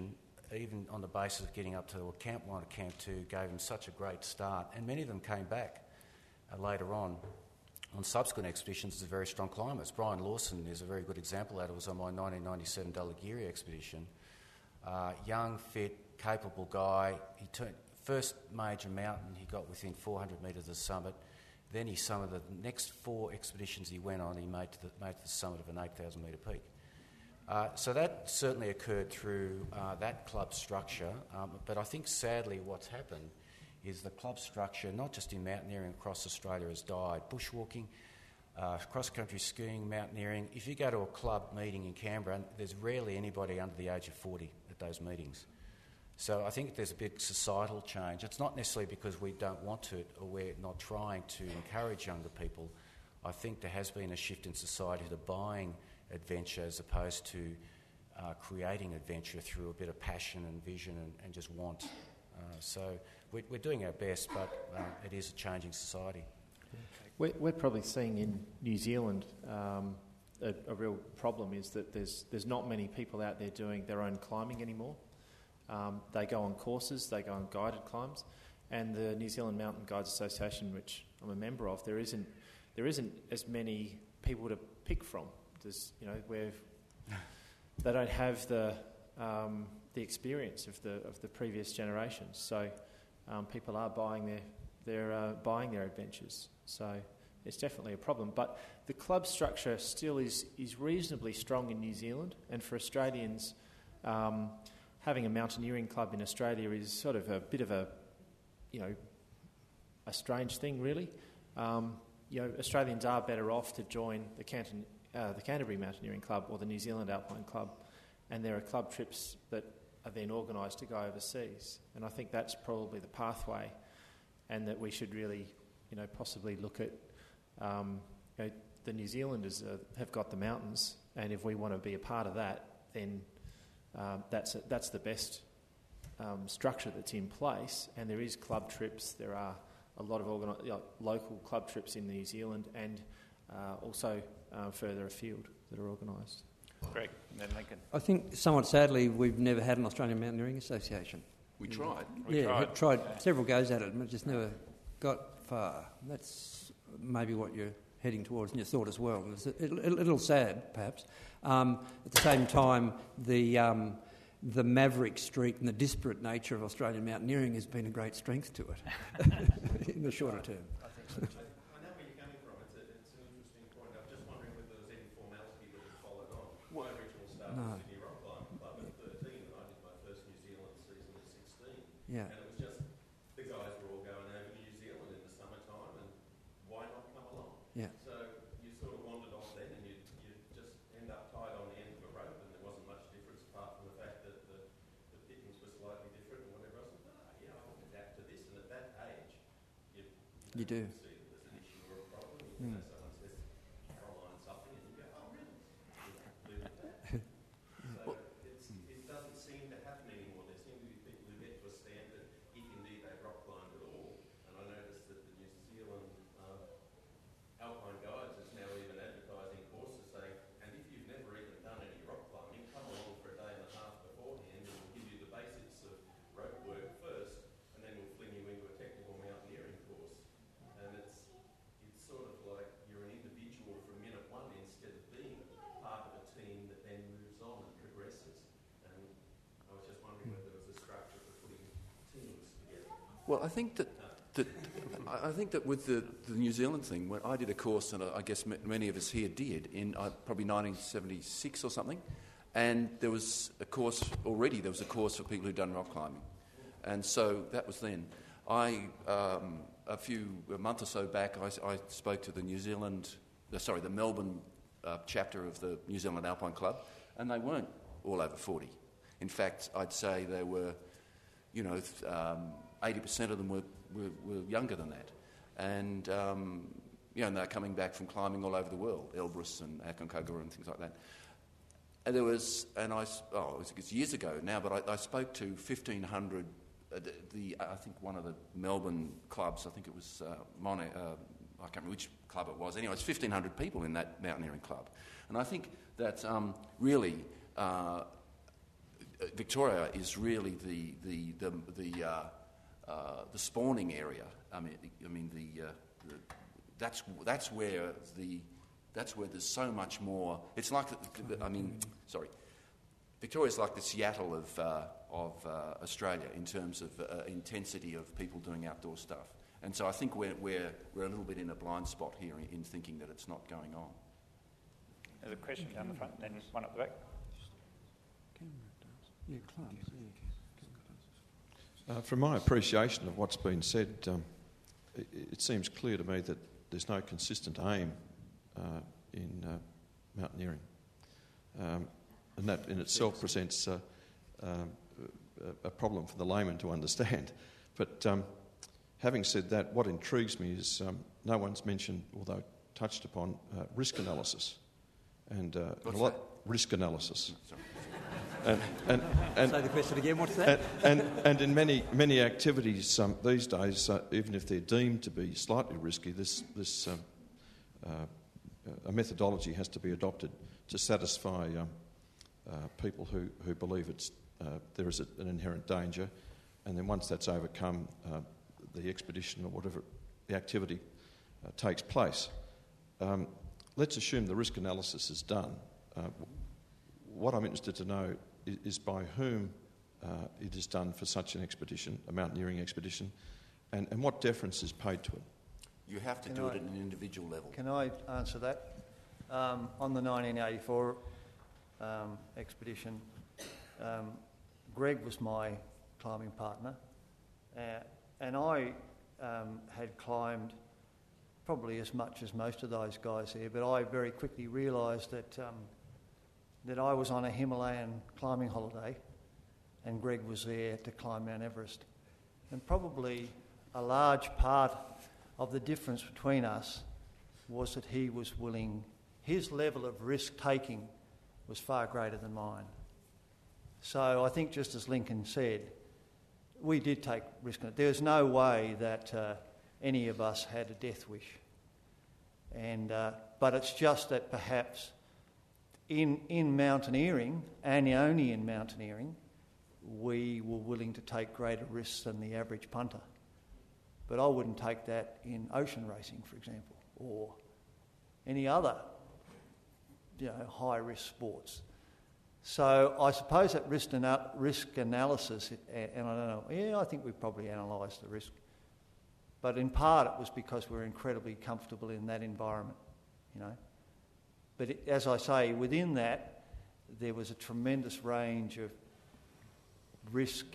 even on the basis of getting up to Camp one or Camp two, gave them such a great start. And many of them came back uh, later on on subsequent expeditions as very strong climbers. Brian Lawson is a very good example of that. It was on my nineteen ninety-seven Dalagiri expedition. Uh, young, fit, capable guy. He turned first major mountain, he got within four hundred metres of the summit. Then he summited the next four expeditions he went on, he made to the, made to the summit of an eight thousand metre peak. Uh, so that certainly occurred through uh, that club structure, um, but I think sadly what's happened is the club structure, not just in mountaineering across Australia, has died. Bushwalking, uh, cross-country skiing, mountaineering. If you go to a club meeting in Canberra, there's rarely anybody under the age of forty at those meetings. So I think there's a big societal change. It's not necessarily because we don't want to or we're not trying to encourage younger people. I think there has been a shift in society to buying adventure as opposed to uh, creating adventure through a bit of passion and vision and, and just want. Uh, so we're, we're doing our best, but uh, it is a changing society. We're, we're probably seeing in New Zealand um, a, a real problem is that there's there's not many people out there doing their own climbing anymore. Um, they go on courses, they go on guided climbs, and the New Zealand Mountain Guides Association, which I'm a member of, there isn't there isn't as many people to pick from. There's, you know, where they don't have the um, the experience of the of the previous generations. So um, people are buying their their uh, buying their adventures. So it's definitely a problem. But the club structure still is is reasonably strong in New Zealand, and for Australians. Um, Having a mountaineering club in Australia is sort of a bit of a, you know, a strange thing, really. Um, you know, Australians are better off to join the, Canton, uh, the Canterbury Mountaineering Club or the New Zealand Alpine Club, and there are club trips that are then organised to go overseas. And I think that's probably the pathway, and that we should really, you know, possibly look at. Um, you know, the New Zealanders uh, have got the mountains, and if we want to be a part of that, then. Um, that's a, that's the best um, structure that's in place, and there is club trips. There are a lot of organi- you know, local club trips in New Zealand, and uh, also uh, further afield that are organised. Greg, and then Lincoln. I think somewhat sadly we've never had an Australian Mountaineering Association. We tried. We yeah, tried. tried yeah. several goes at it, and it just never got far. That's maybe what you're heading towards in your thought as well. It's a, a, a little sad, perhaps. Um, at the same time, the um, the maverick streak and the disparate nature of Australian mountaineering has been a great strength to it in the shorter term. I think so too. I know where you're coming from. It's, a, it's an interesting point. I'm just wondering whether there was any formality that was followed on. My original start No. was Sydney Rock Climbing Club at thirteen, and I did my first New Zealand season at sixteen. Yeah. And it was just the guys were all going over to New Zealand in the summertime, and why not come along? Yeah. So you sort of wandered off then, and you, you just end up tied on the end of a rope, and there wasn't much difference apart from the fact that the, the pickings were slightly different and whatever else. And, ah, yeah, I can adapt to this. And at that age, you, you, You do. see that there's an issue or a problem. You Mm. know, someone says Caroline something, and you go, oh, really? You know, live with that. So it's, it doesn't seem to happen anymore. There seem to be people who get to a standard, if indeed they rock climbed at all. And I noticed that the New Zealand uh, Alpine Guides is now even advertising courses saying, and if you've never even done any rock climbing, come along for a day and a half beforehand, and we'll give you the basics of rope work first, and then we'll fling you into a technical mountaineering course. And it's it's sort of like you're an individual from minute one instead of being part of a team that then moves on and progresses. And I was just wondering whether there was a structure for putting teams together. Well, I think that, that I think that with the, the New Zealand thing, when I did a course, and I guess m- many of us here did, in uh, probably nineteen seventy-six or something, and there was a course already, there was a course for people who'd done rock climbing. And so that was then. I, um, a few, a month or so back, I, I spoke to the New Zealand, uh, sorry, the Melbourne uh, chapter of the New Zealand Alpine Club, and they weren't all over forty. In fact, I'd say they were, you know, th- um, eighty percent of them were, were, were younger than that. And, um, you know, and they're coming back from climbing all over the world, Elbrus and Aconcagua and things like that. And there was, and I, oh, it was, it was years ago now, but I, I spoke to fifteen hundred, uh, the, the, I think one of the Melbourne clubs, I think it was, uh, Mono, uh, I can't remember which club it was. Anyway, it's fifteen hundred people in that mountaineering club. And I think that um, really, uh, Victoria is really the the the the, uh, uh, the spawning area. I mean, I mean the, uh, the that's that's where the that's where there's so much more. It's like the, I mean, sorry, Victoria's like the Seattle of uh, of uh, Australia in terms of uh, intensity of people doing outdoor stuff. And so I think we're we're we're a little bit in a blind spot here in, in thinking that it's not going on. There's a question down the front, then one at the back. Yeah, clubs. Uh, from my appreciation of what's been said, um, it, it seems clear to me that there's no consistent aim uh, in uh, mountaineering, um, and that in itself presents uh, um, a, a problem for the layman to understand. But um, having said that, what intrigues me is um, no one's mentioned, although touched upon, uh, risk analysis, and uh, a lot risk analysis. And, and, and, Say the question again, what's that? And, and, and in many many activities um, these days, uh, even if they're deemed to be slightly risky, this, this um, uh, a methodology has to be adopted to satisfy um, uh, people who, who believe it's, uh, there is a, an inherent danger, and then once that's overcome, uh, the expedition or whatever the activity uh, takes place. Um, let's assume the risk analysis is done. Uh, what I'm interested to know is by whom uh, it is done for such an expedition, a mountaineering expedition, and, and what deference is paid to it. You have to can do I, it at an individual level. Can I answer that? Um, on the nineteen eighty-four um, expedition, um, Greg was my climbing partner, uh, and I um, had climbed probably as much as most of those guys there, but I very quickly realised that um, that I was on a Himalayan climbing holiday and Greg was there to climb Mount Everest. And probably a large part of the difference between us was that he was willing, his level of risk-taking was far greater than mine. So I think just as Lincoln said, we did take risk. There's no way that uh, any of us had a death wish. And uh, but it's just that perhaps In, in mountaineering, and only in mountaineering, we were willing to take greater risks than the average punter. But I wouldn't take that in ocean racing, for example, or any other, you know, high-risk sports. So I suppose that risk, ana- risk analysis, and I don't know, yeah, I think we probably analysed the risk. But in part it was because we were incredibly comfortable in that environment, you know. But it, as I say, within that, there was a tremendous range of risk,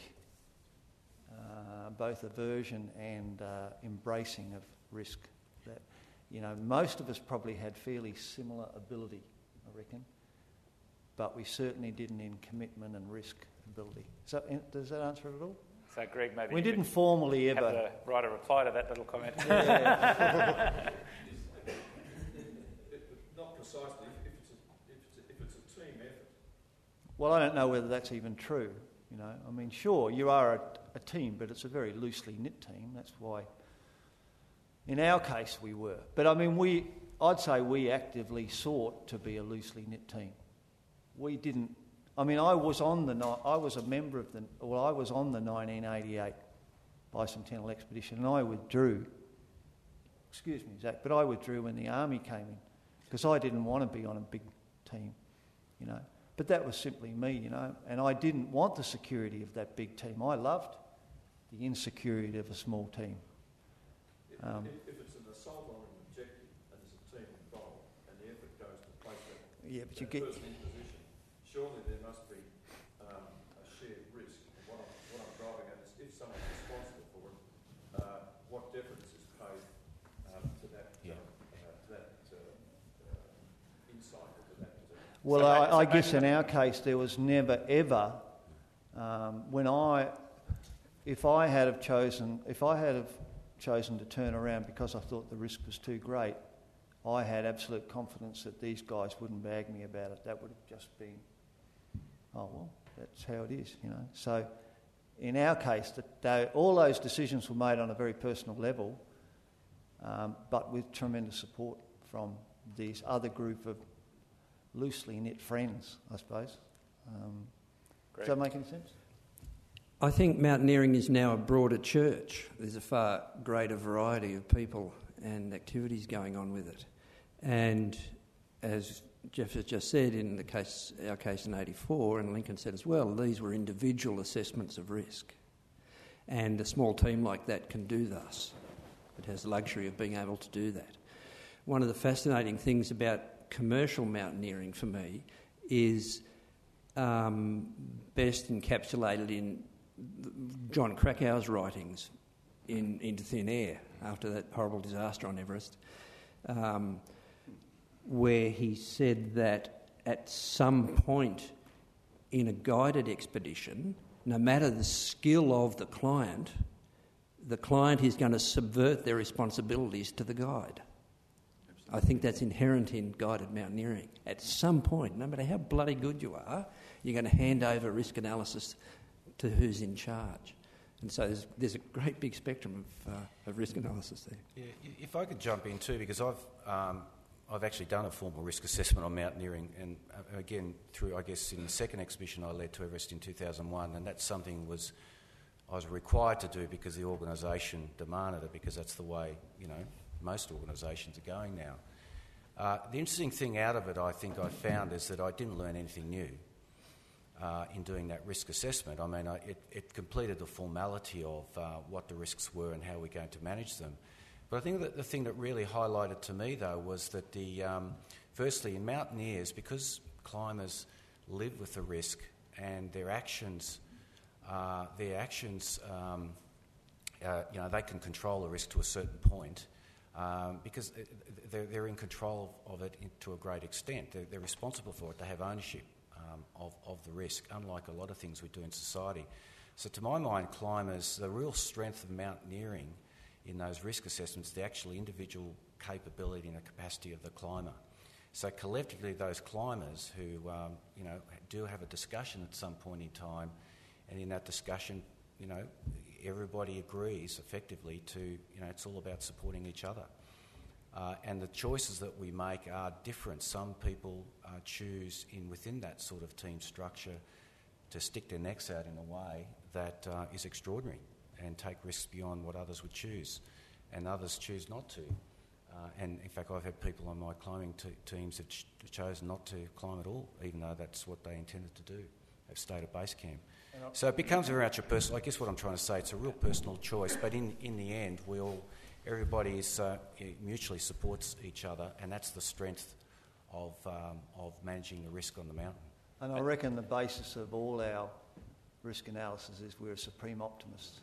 uh, both aversion and uh, embracing of risk. That, you know, most of us probably had fairly similar ability, I reckon, but we certainly didn't in commitment and risk ability. So, does that answer it at all? So, Greg, maybe we you didn't formally ever have to write a reply to that little comment. Yeah. Precisely, if it's, a, if, it's a, if it's a team effort. Well, I don't know whether that's even true, you know. I mean, sure, you are a, a team, but it's a very loosely knit team. That's why, in our case, we were. But, I mean, we, I'd say we actively sought to be a loosely knit team. We didn't... I mean, I was on the... I was a member of the... Well, I was on the nineteen eighty-eight Bicentennial Expedition, and I withdrew. Excuse me, Zach, but I withdrew when the Army came in, because I didn't want to be on a big team, you know. But that was simply me, you know, and I didn't want the security of that big team. I loved the insecurity of a small team. Um, if, if it's an assault on an objective and there's a team involved and the effort goes to place that, yeah, but you that get, person in position, surely there must be um, a shared risk. And what I'm, what I'm driving at is if someone's responsible for it, uh, what deference is paid um, to that, yeah. uh, to that uh, Well, I, I guess in our case there was never ever, um, when I, if I had have chosen, if I had have chosen to turn around because I thought the risk was too great, I had absolute confidence that these guys wouldn't bag me about it. That would have just been, oh well, that's how it is, you know. So, in our case, that they, all those decisions were made on a very personal level, um, but with tremendous support from these other group of loosely knit friends, I suppose. Um, Does that make any sense? I think mountaineering is now a broader church. There's a far greater variety of people and activities going on with it. And as Jeff has just said, in the case, our case in eighty-four, and Lincoln said as well, these were individual assessments of risk. And a small team like that can do thus. It has the luxury of being able to do that. One of the fascinating things about commercial mountaineering for me is um, best encapsulated in John Krakauer's writings in Into Thin Air after that horrible disaster on Everest, um, where he said that at some point in a guided expedition, no matter the skill of the client, the client is going to subvert their responsibilities to the guide. I think that's inherent in guided mountaineering. At some point, no matter how bloody good you are, you're going to hand over risk analysis to who's in charge. And so there's, there's a great big spectrum of, uh, of risk analysis there. Yeah, if I could jump in too, because I've um, I've actually done a formal risk assessment on mountaineering, and uh, again through I guess in the second expedition I led to Everest in two thousand one, and that's something was I was required to do because the organisation demanded it, because that's the way you know most organisations are going now. Uh, the interesting thing out of it, I think I found, is that I didn't learn anything new. Uh, in doing that risk assessment. I mean, I, it, it completed the formality of uh, what the risks were and how we're going to manage them. But I think that the thing that really highlighted to me, though, was that the um, firstly, in mountaineers, because climbers live with the risk and their actions, uh, their actions, um, uh, you know, they can control the risk to a certain point um, because they're, they're in control of it to a great extent. They're, they're responsible for it. They have ownership Um, of, of the risk, unlike a lot of things we do in society. So to my mind, climbers, the real strength of mountaineering in those risk assessments, the actual individual capability and the capacity of the climber. So collectively, those climbers who, um, you know, do have a discussion at some point in time, and in that discussion, you know, everybody agrees effectively to, you know, it's all about supporting each other. Uh, and the choices that we make are different. Some people uh, choose in within that sort of team structure to stick their necks out in a way that uh, is extraordinary and take risks beyond what others would choose, and others choose not to. Uh, and in fact, I've had people on my climbing te- teams that ch- chosen not to climb at all, even though that's what they intended to do. They've stayed at base camp. So it becomes very much a personal. I guess what I'm trying to say, it's a real personal choice. But in in the end, we all. Everybody is, uh, mutually supports each other, and that's the strength of um, of managing the risk on the mountain. And I reckon the basis of all our risk analysis is we're supreme optimists.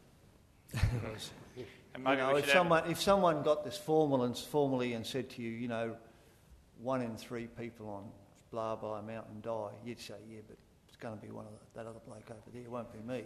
Because, and maybe you know, we if should someone if someone got this formal and formally and said to you, you know, one in three people on blah blah mountain die, you'd say, yeah, but it's going to be one of the, that other bloke over there. It won't be me.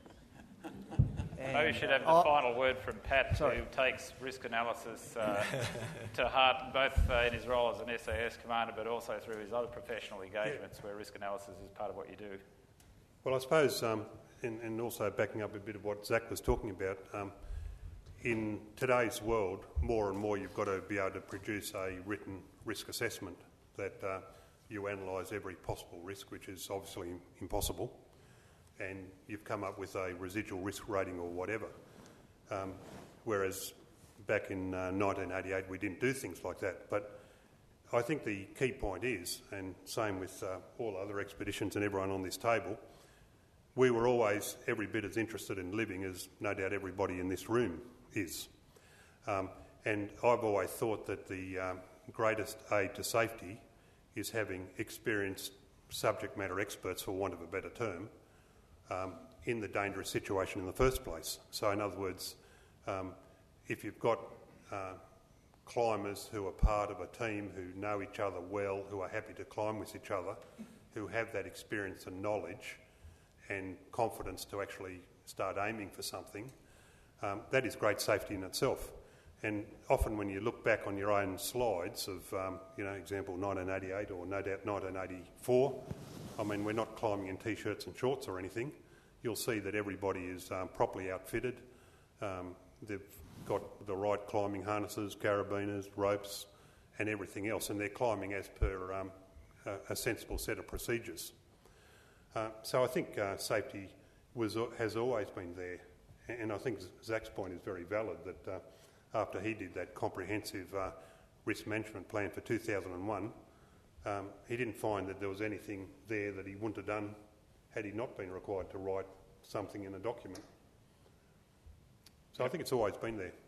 And maybe we should have the uh, final word from Pat, sorry. who takes risk analysis uh, to heart, both uh, in his role as an S A S commander, but also through his other professional engagements, yeah, where risk analysis is part of what you do. Well, I suppose, um, and, and also backing up a bit of what Zach was talking about, um, in today's world, more and more you've got to be able to produce a written risk assessment that uh, you analyse every possible risk, which is obviously impossible, and you've come up with a residual risk rating or whatever. Um, whereas back in uh, nineteen eighty-eight we didn't do things like that. But I think the key point is, and same with uh, all other expeditions and everyone on this table, we were always every bit as interested in living as no doubt everybody in this room is. Um, and I've always thought that the um, greatest aid to safety is having experienced subject matter experts, for want of a better term, Um, in the dangerous situation in the first place. So in other words, um, if you've got uh, climbers who are part of a team who know each other well, who are happy to climb with each other, who have that experience and knowledge and confidence to actually start aiming for something, um, that is great safety in itself. And often when you look back on your own slides of, um, you know, example nineteen eighty-eight or no doubt nineteen eighty-four, I mean, we're not climbing in T-shirts and shorts or anything. You'll see that everybody is um, properly outfitted. Um, they've got the right climbing harnesses, carabiners, ropes and everything else, and they're climbing as per um, a, a sensible set of procedures. Uh, so I think uh, safety was has always been there, and I think Zach's point is very valid that uh, after he did that comprehensive uh, risk management plan for two thousand one, um, he didn't find that there was anything there that he wouldn't have done had he not been required to write something in a document. So I think it's always been there.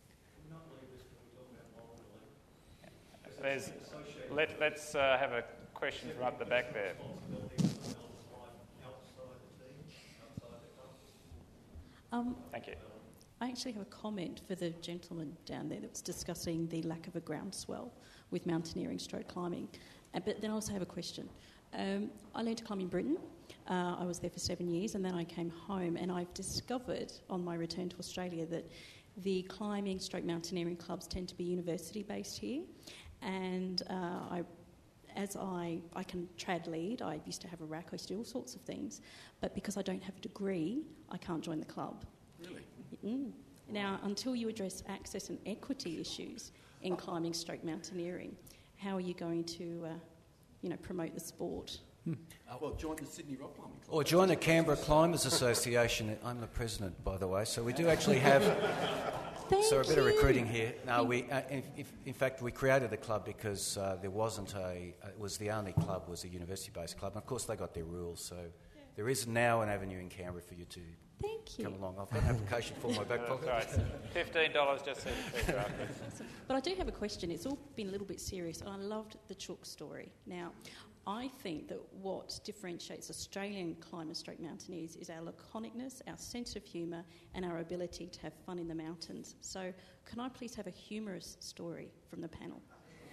There's, let, let's uh, have a question from up the back there. Um, Thank you. I actually have a comment for the gentleman down there that was discussing the lack of a groundswell with mountaineering stroke climbing. Uh, but then I also have a question. Um, I learned to climb in Britain. Uh, I was there for seven years and then I came home, and I've discovered on my return to Australia that the climbing stroke mountaineering clubs tend to be university based here. And uh, I As I, I can trad lead, I used to have a rack, I used to do all sorts of things, but because I don't have a degree, I can't join the club. Really? Mm. Now, until you address access and equity issues in climbing stroke mountaineering, how are you going to, uh, you know, promote the sport? Hmm. Uh, well, join the Sydney Rock Climbing Club. Or join the Canberra Climbers Association. I'm the president, by the way, so we do actually have... Thank so a bit you. of recruiting here. No, we, uh, in, in fact, we created the club because uh, there wasn't a... Uh, it was the only club was a university-based club. And, of course, they got their rules, so there is now an avenue in Canberra for you to Thank you. come along. I've got an application for my back pocket. That's right. fifteen dollars just so you Awesome. But I do have a question. It's all been a little bit serious, and I loved the Chook story. Now, I think that what differentiates Australian climbers stroke mountaineers is our laconicness, our sense of humour, and our ability to have fun in the mountains. So can I please have a humorous story from the panel?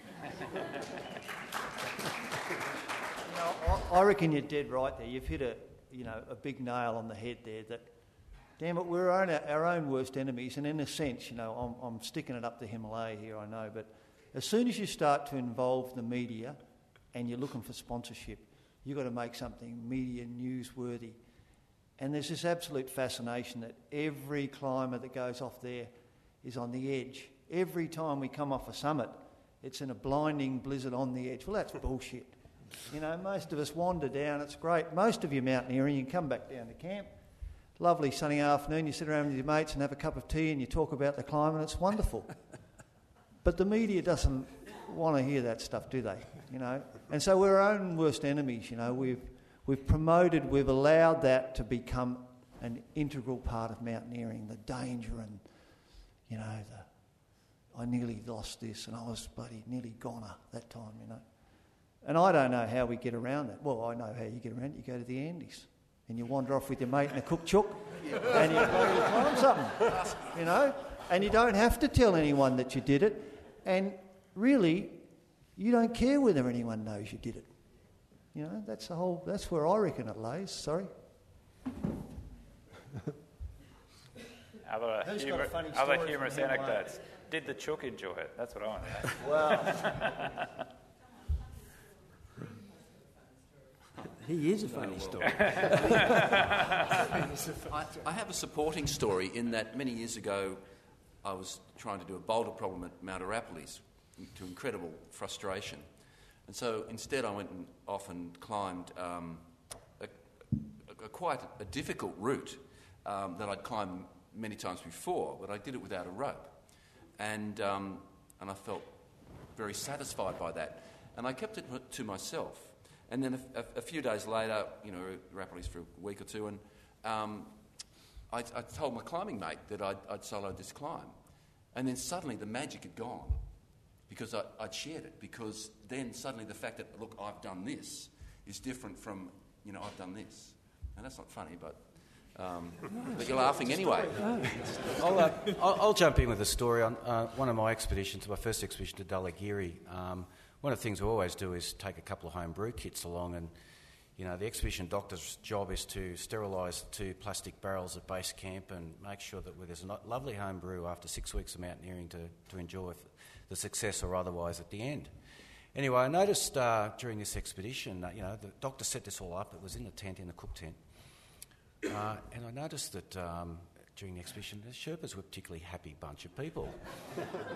No, I, I reckon you're dead right there. You've hit a, you know, a big nail on the head there that, damn it, we're our own, our own worst enemies. And in a sense, you know, I'm, I'm sticking it up the Himalaya here, I know, but as soon as you start to involve the media and you're looking for sponsorship, you've got to make something media newsworthy. And there's this absolute fascination that every climber that goes off there is on the edge. Every time we come off a summit, it's in a blinding blizzard on the edge. Well, that's bullshit. You know, most of us wander down, it's great. Most of you mountaineering, you can come back down to camp. Lovely sunny afternoon, you sit around with your mates and have a cup of tea and you talk about the climb, and it's wonderful. But the media doesn't want to hear that stuff, do they? You know, and so we're our own worst enemies. You know, we've we've promoted, we've allowed that to become an integral part of mountaineering. The danger and, you know, the I nearly lost this and I was bloody nearly goner that time. You know, and I don't know how we get around that. Well, I know how you get around it. You go to the Andes and you wander off with your mate in a cook chook and you climb something. You know, and you don't have to tell anyone that you did it, and really, you don't care whether anyone knows you did it. You know, that's the whole, that's where I reckon it lays, sorry. Other, Who's humor, got a funny other story humorous from Himalaya? anecdotes. Did the chook enjoy it? That's what I want to know. Well, he is a funny story. I, I have a supporting story in that many years ago I was trying to do a boulder problem at Mount Arapiles to incredible frustration. And so instead I went and off and climbed um, a, a, a quite a difficult route um, that I'd climbed many times before, but I did it without a rope. And, um, and I felt very satisfied by that. And I kept it to myself. And then a, a, a few days later, you know, Arapiles for a week or two, and um, I, I told my climbing mate that I'd, I'd soloed this climb. And then suddenly the magic had gone because I, I'd shared it, because then suddenly the fact that, look, I've done this is different from, you know, I've done this. And that's not funny, but, um, but you're laughing anyway. I'll, uh, I'll, I'll jump in with a story. On uh, one of my expeditions, my first expedition to Dhaulagiri, um, one of the things we always do is take a couple of home brew kits along, and you know, the expedition doctor's job is to sterilise two plastic barrels at base camp and make sure that there's a lovely home brew after six weeks of mountaineering to, to enjoy the success or otherwise at the end. Anyway, I noticed uh, during this expedition, uh, you know, the doctor set this all up. It was in the tent, in the cook tent. Uh, and I noticed that um, during the expedition, the Sherpas were a particularly happy bunch of people.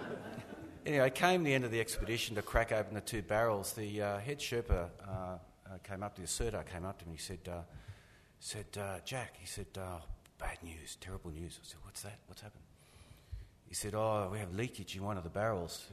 Anyway, came the end of the expedition to crack open the two barrels. The uh, head Sherpa uh, uh, uh, came up to, the Serdar came up to me, he said, uh, said uh, Jack, he said, uh, bad news, terrible news. I said, what's that? What's happened? He said, oh, we have leakage in one of the barrels.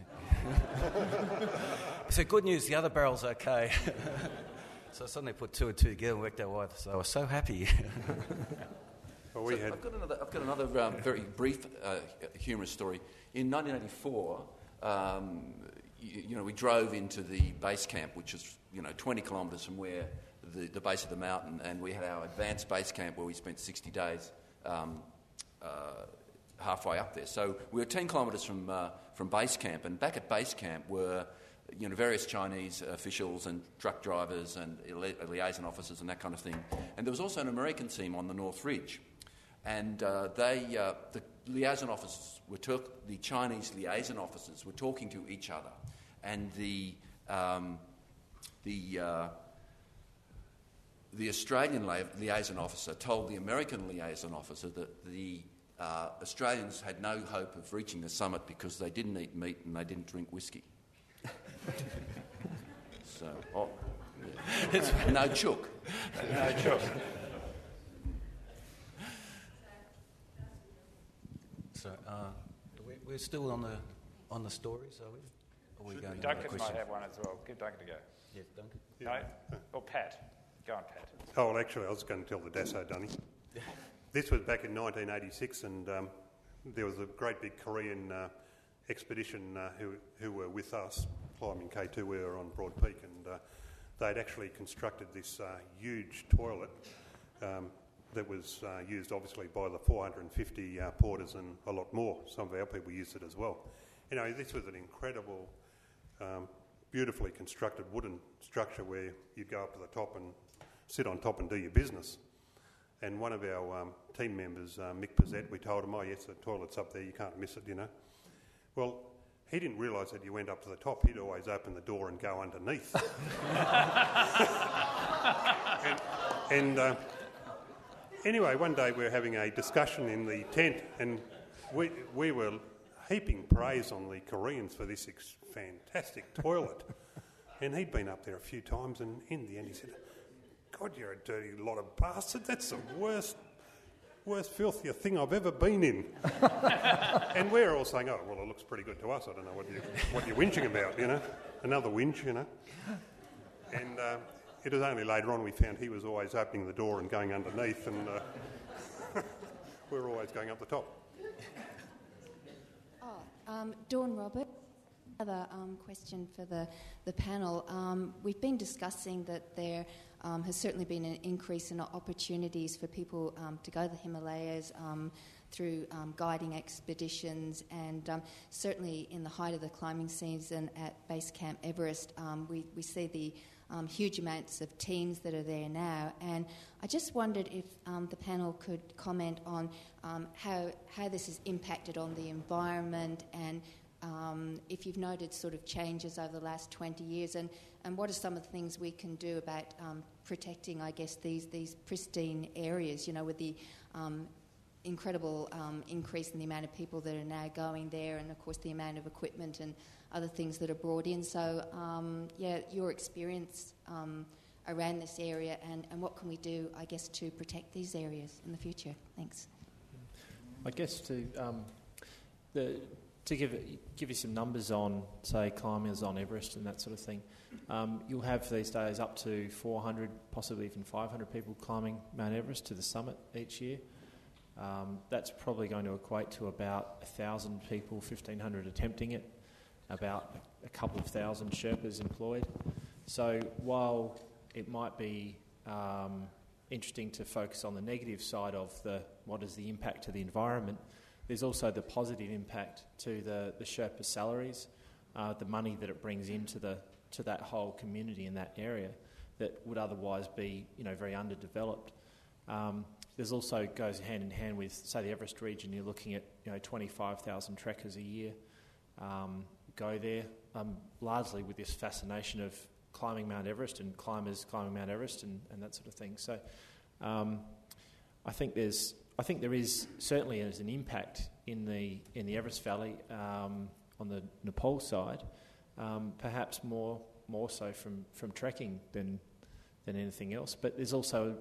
I said, good news, the other barrel's okay. So I suddenly put two and two together and worked out why. So I was so happy. Well, we so had... I've got another, I've got another um, very brief uh, humorous story. In nineteen eighty-four, um, you, you know, we drove into the base camp, which is, you know, twenty kilometres from where the, the base of the mountain, and we had our advanced base camp where we spent sixty days um, uh, halfway up there. So we were ten kilometres from uh, from base camp, and back at base camp were, you know, various Chinese officials and truck drivers and li- liaison officers and that kind of thing. And there was also an American team on the North Ridge. And uh, they, uh, the liaison officers were talk- the Chinese liaison officers were talking to each other, and the um, the uh, the Australian li- liaison officer told the American liaison officer that the uh, Australians had no hope of reaching the summit because they didn't eat meat and they didn't drink whiskey. So, oh, yeah. no chook, no chook. So uh, we, we're still on the on the stories, are we? Or are we going Duncan might have one as well. Give Duncan a go. Yeah, Duncan. No, or Pat. Go on, Pat. Oh, well, actually, I was going to tell the Dasso, Dunny. This was back in nineteen eighty-six, and um, there was a great big Korean uh, expedition uh, who who were with us climbing K two. We were on Broad Peak, and uh, they'd actually constructed this uh, huge toilet. Um, that was uh, used obviously by the four hundred fifty uh, porters and a lot more. Some of our people used it as well. You know, this was an incredible, um, beautifully constructed wooden structure where you'd go up to the top and sit on top and do your business. And one of our um, team members, uh, Mick Pizzette, we told him, oh yes, the toilet's up there, you can't miss it, you know. Well, he didn't realise that you went up to the top, he'd always open the door and go underneath. and... and uh, Anyway, one day we were having a discussion in the tent, and we we were heaping praise on the Koreans for this ex- fantastic toilet. And he'd been up there a few times, and in the end he said, God, you're a dirty lot of bastards. That's the worst, worst, filthier thing I've ever been in. And we're all saying, oh, well, it looks pretty good to us. I don't know what, you, what you're whinging about, you know. Another whinge, you know. And... Uh, It was only later on we found he was always opening the door and going underneath, and uh, we were always going up the top. Oh, um, Dawn Robert, another um, question for the, the panel. Um, we've been discussing that there um, has certainly been an increase in opportunities for people um, to go to the Himalayas um, through um, guiding expeditions, and um, certainly in the height of the climbing season at Base Camp Everest, um, we, we see the Um, huge amounts of teams that are there now, and I just wondered if um, the panel could comment on um, how how this has impacted on the environment, and um, if you've noted sort of changes over the last twenty years, and, and what are some of the things we can do about um, protecting, I guess, these these pristine areas, you know, with the um, incredible um, increase in the amount of people that are now going there, and of course the amount of equipment and other things that are brought in. So, um, yeah, your experience um, around this area, and, and what can we do, I guess, to protect these areas in the future? Thanks. I guess to um, the, to give give you some numbers on, say, climbers on Everest and that sort of thing. Um, you'll have these days up to four hundred, possibly even five hundred people climbing Mount Everest to the summit each year. Um, that's probably going to equate to about one thousand people, fifteen hundred attempting it, about a couple of thousand Sherpas employed. So while it might be um, interesting to focus on the negative side of the what is the impact to the environment, there's also the positive impact to the, the Sherpa salaries, uh, the money that it brings into the to that whole community in that area that would otherwise be, you know, very underdeveloped. Um, there's also goes hand in hand with, say, the Everest region. You're looking at, you know, twenty-five thousand trekkers a year. Um, go there, um, largely with this fascination of climbing Mount Everest and climbers climbing Mount Everest and, and that sort of thing. So, um, I think there's, I think there is certainly as an impact in the in the Everest Valley um, on the Nepal side, um, perhaps more more so from, from trekking than than anything else. But there's also,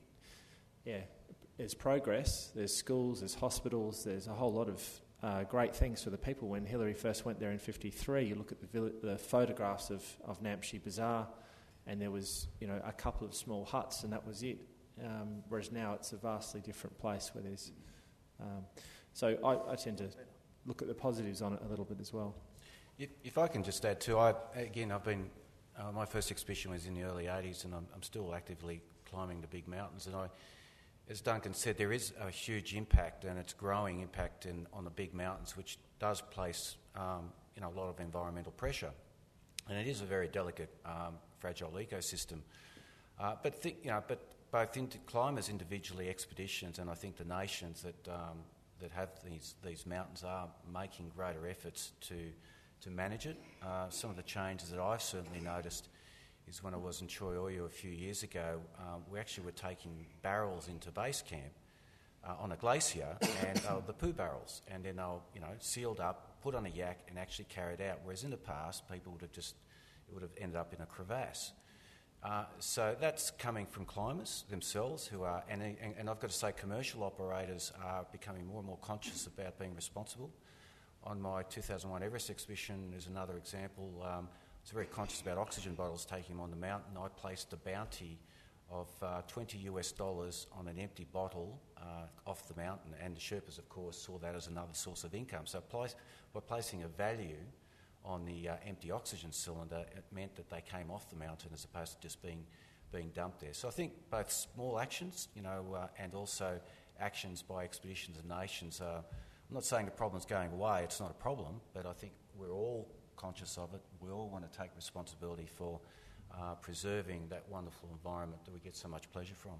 yeah, there's progress, there's schools, there's hospitals, there's a whole lot of uh, great things for the people. When Hillary first went there in fifty-three, you look at the, vill- the photographs of, of Namche Bazaar, and there was, you know, a couple of small huts and that was it. Um, whereas now it's a vastly different place where there's... Um, so I, I tend to look at the positives on it a little bit as well. If, if I can just add too, I, again, I've been... Uh, my first expedition was in the early eighties and I'm, I'm still actively climbing the big mountains, and I, as Duncan said, there is a huge impact, and it's growing impact in, on the big mountains, which does place um, you know, a lot of environmental pressure. And it is a very delicate, um, fragile ecosystem. Uh, but th- you know, but both in- climbers individually, expeditions, and I think the nations that um, that have these these mountains are making greater efforts to to manage it. Uh, some of the changes that I've certainly noticed is when I was in Choi Oyu a few years ago, um, we actually were taking barrels into base camp uh, on a glacier, and uh, the poo barrels, and then they were, you know, sealed up, put on a yak, and actually carried out. Whereas in the past, people would have just it would have ended up in a crevasse. Uh, so that's coming from climbers themselves who are, and, and, and I've got to say, commercial operators are becoming more and more conscious about being responsible. On my two thousand one Everest expedition is another example. Um, I was very conscious about oxygen bottles taking them on the mountain. I placed a bounty of uh, twenty US dollars on an empty bottle uh, off the mountain, and the Sherpas, of course, saw that as another source of income. So place, by placing a value on the uh, empty oxygen cylinder, it meant that they came off the mountain as opposed to just being being dumped there. So I think both small actions, you know, uh, and also actions by expeditions and nations are, I'm not saying the problem's going away, it's not a problem, but I think we're all conscious of it. We all want to take responsibility for uh, preserving that wonderful environment that we get so much pleasure from.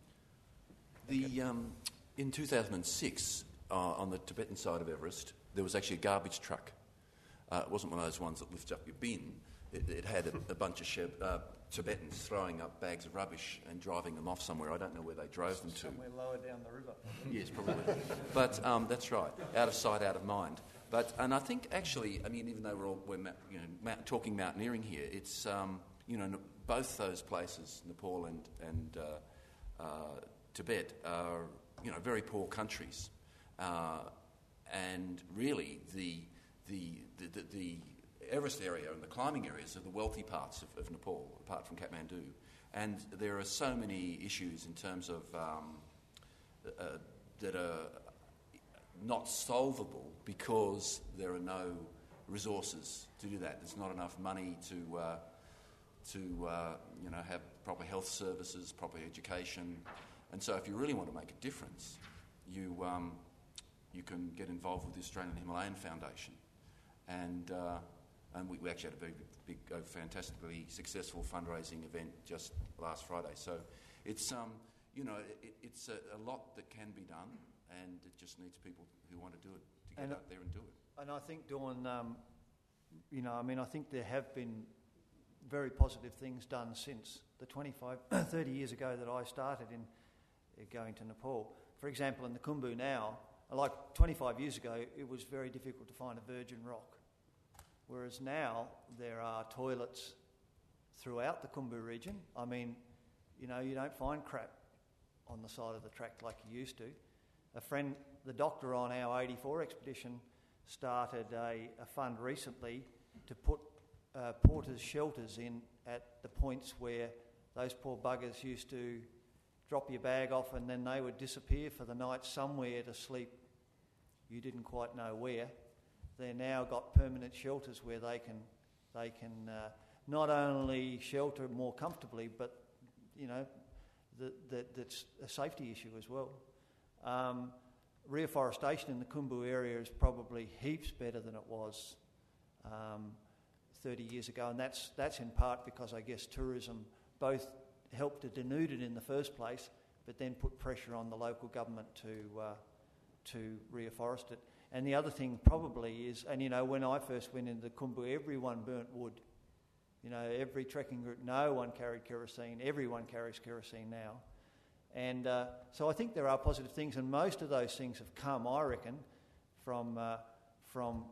The, um, in two thousand six, uh, on the Tibetan side of Everest, there was actually a garbage truck. Uh, it wasn't one of those ones that lifts up your bin. It, it had a, a bunch of Sheb, uh, Tibetans throwing up bags of rubbish and driving them off somewhere. I don't know where they drove them to. Somewhere lower down the river. Yes, probably. But um, that's right, out of sight, out of mind. But and I think actually, I mean, even though we're all we're you know mount, talking mountaineering here, it's um, you know both those places, Nepal and and uh, uh, Tibet, are you know very poor countries, uh, and really the The, the, the, the Everest area and the climbing areas are the wealthy parts of, of Nepal, apart from Kathmandu. And there are so many issues in terms of um, uh, that are not solvable because there are no resources to do that. There's not enough money to uh, to uh, you know have proper health services, proper education. And so, if you really want to make a difference, you um, you can get involved with the Australian Himalayan Foundation. And uh, and we, we actually had a very big, big uh, fantastically successful fundraising event just last Friday. So it's um you know it, it's a, a lot that can be done, and it just needs people who want to do it to get and, out there and do it. And I think, Dawn, um, you know, I mean, I think there have been very positive things done since the twenty-five, thirty years ago that I started in uh, going to Nepal. For example, in the Khumbu now. Like twenty-five years ago, it was very difficult to find a virgin rock, whereas now there are toilets throughout the Khumbu region. I mean, you know, you don't find crap on the side of the track like you used to. A friend, the doctor on our eighty-four expedition, started a, a fund recently to put uh, porters' shelters in at the points where those poor buggers used to drop your bag off and then they would disappear for the night somewhere to sleep. You didn't quite know where. They've now got permanent shelters where they can they can uh, not only shelter more comfortably, but you know, the, the, that's a safety issue as well. Um, reforestation in the Khumbu area is probably heaps better than it was um, thirty years ago, and that's that's in part because I guess tourism both helped to denude it in the first place, but then put pressure on the local government to uh, to reforest it. And the other thing probably is, and you know, when I first went into Khumbu, everyone burnt wood. You know, every trekking group, no one carried kerosene. Everyone carries kerosene now. And uh, so I think there are positive things, and most of those things have come, I reckon, from uh, from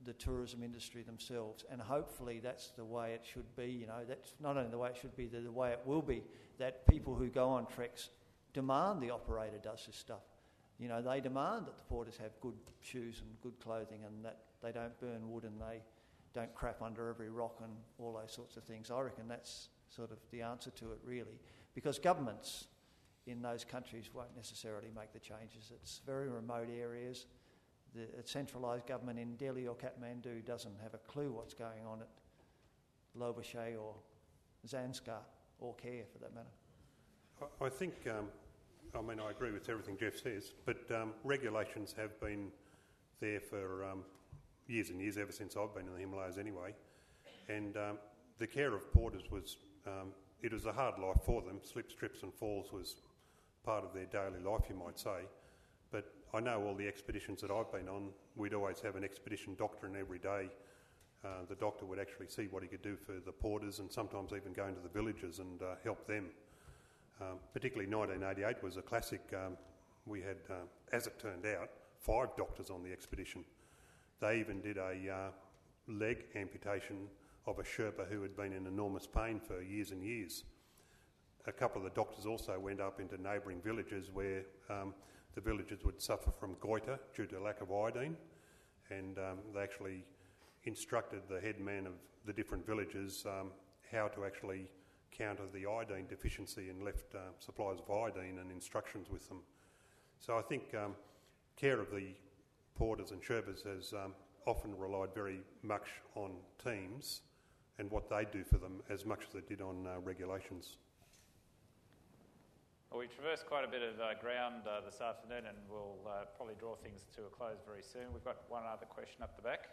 the tourism industry themselves, and hopefully that's the way it should be. You know, that's not only the way it should be, the, the way it will be, that people who go on treks demand the operator does this stuff. You know, they demand that the porters have good shoes and good clothing, and that they don't burn wood and they don't crap under every rock and all those sorts of things. I reckon that's sort of the answer to it, really, because governments in those countries won't necessarily make the changes. It's very remote areas. The centralised government in Delhi or Kathmandu doesn't have a clue what's going on at Lobuche or Zanskar, or care for that matter. I think, um, I mean, I agree with everything Jeff says, but um, regulations have been there for um, years and years, ever since I've been in the Himalayas anyway. And um, the care of porters was, um, it was a hard life for them. Slips, trips and falls was part of their daily life, you might say. But I know all the expeditions that I've been on, we'd always have an expedition doctor, and every day uh, the doctor would actually see what he could do for the porters, and sometimes even go into the villages and uh, help them. Um, particularly nineteen eighty-eight was a classic. Um, we had, uh, as it turned out, five doctors on the expedition. They even did a uh, leg amputation of a Sherpa who had been in enormous pain for years and years. A couple of the doctors also went up into neighbouring villages where um, the villagers would suffer from goiter due to lack of iodine, and um, they actually instructed the head man of the different villages um, how to actually counter the iodine deficiency, and left uh, supplies of iodine and instructions with them. So I think um, care of the porters and Sherpas has um, often relied very much on teams and what they do for them, as much as they did on uh, regulations. Well, we traversed quite a bit of uh, ground uh, this afternoon, and we'll uh, probably draw things to a close very soon. We've got one other question up the back.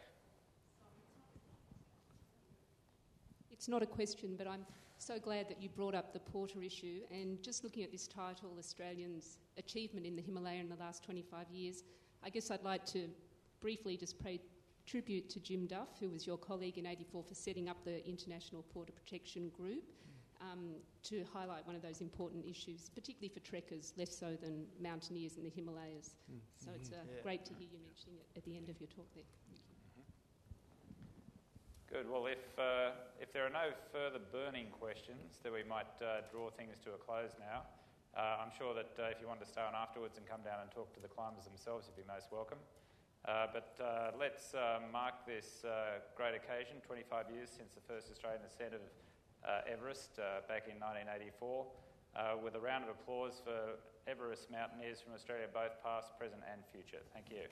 It's not a question, but I'm so glad that you brought up the porter issue. And just looking at this title, Australians' Achievement in the Himalaya in the Last twenty-five years, I guess I'd like to briefly just pay tribute to Jim Duff, who was your colleague in eighty-four, for setting up the International Porter Protection Group um, to highlight one of those important issues, particularly for trekkers, less so than mountaineers in the Himalayas. Mm. So it's uh, yeah. great to hear you mentioning it at the end of your talk there. Good. Well, if uh, if there are no further burning questions, then we might uh, draw things to a close now. Uh, I'm sure that uh, if you want to stay on afterwards and come down and talk to the climbers themselves, you'd be most welcome. Uh, but uh, let's uh, mark this uh, great occasion, twenty-five years since the first Australian ascent of uh, Everest uh, back in nineteen eighty-four, uh, with a round of applause for Everest mountaineers from Australia, both past, present and future. Thank you.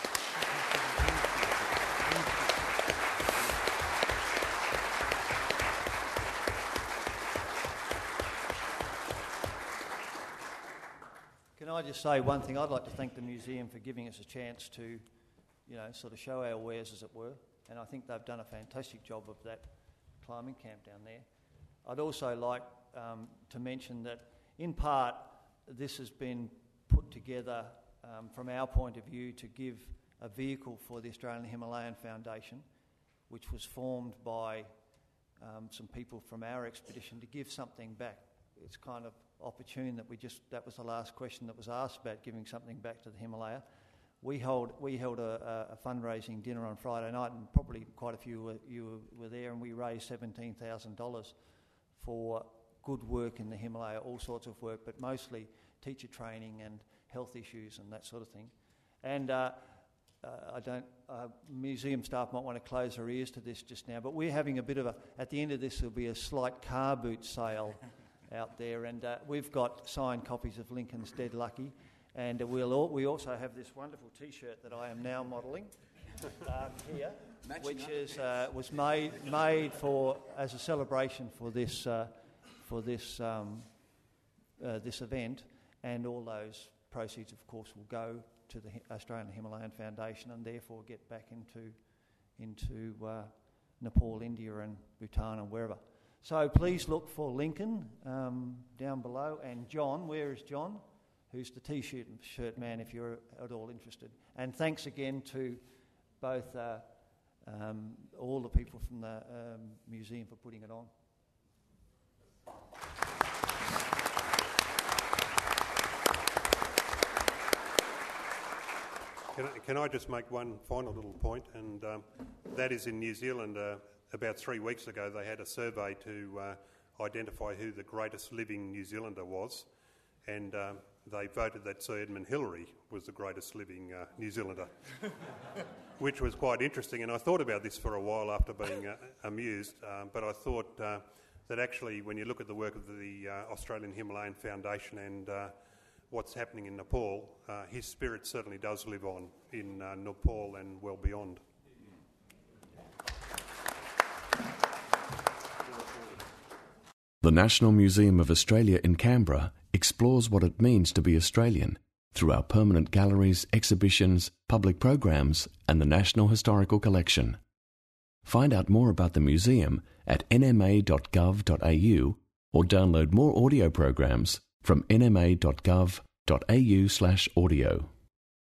Can I just say one thing? I'd like to thank the museum for giving us a chance to, you know, sort of show our wares, as it were, and I think they've done a fantastic job of that climbing camp down there. I'd also like um, to mention that, in part, this has been put together um, from our point of view to give a vehicle for the Australian Himalayan Foundation, which was formed by um, some people from our expedition to give something back. It's kind of opportune that we just, that was the last question that was asked about giving something back to the Himalaya. We hold we held a, a fundraising dinner on Friday night, and probably quite a few were, you were there, and we raised seventeen thousand dollars for good work in the Himalaya, all sorts of work, but mostly teacher training and health issues and that sort of thing. And uh, uh, I don't, uh, museum staff might want to close their ears to this just now, but we're having a bit of a, at the end of this there'll be a slight car boot sale out there, and uh, we've got signed copies of Lincoln's Dead Lucky, and uh, we'll all, we also have this wonderful T-shirt that I am now modelling um, here, which is uh, was made made for as a celebration for this uh, for this um, uh, this event, and all those proceeds, of course, will go to the Australian Himalayan Foundation, and therefore get back into into uh, Nepal, India, and Bhutan, and wherever. So please look for Lincoln um, down below, and John. Where is John? Who's the T-shirt shirt man, if you're at all interested. And thanks again to both uh, um, all the people from the um, museum for putting it on. Can I, can I just make one final little point? And um, that is in New Zealand, uh, about three weeks ago, they had a survey to uh, identify who the greatest living New Zealander was. And um, they voted that Sir Edmund Hillary was the greatest living uh, New Zealander, which was quite interesting. And I thought about this for a while after being uh, amused, uh, but I thought uh, that actually when you look at the work of the uh, Australian Himalayan Foundation and uh, what's happening in Nepal, uh, his spirit certainly does live on in uh, Nepal and well beyond. The National Museum of Australia in Canberra explores what it means to be Australian through our permanent galleries, exhibitions, public programs and the National Historical Collection. Find out more about the museum at n m a dot gov dot a u or download more audio programs from n m a dot gov dot a u slash audio.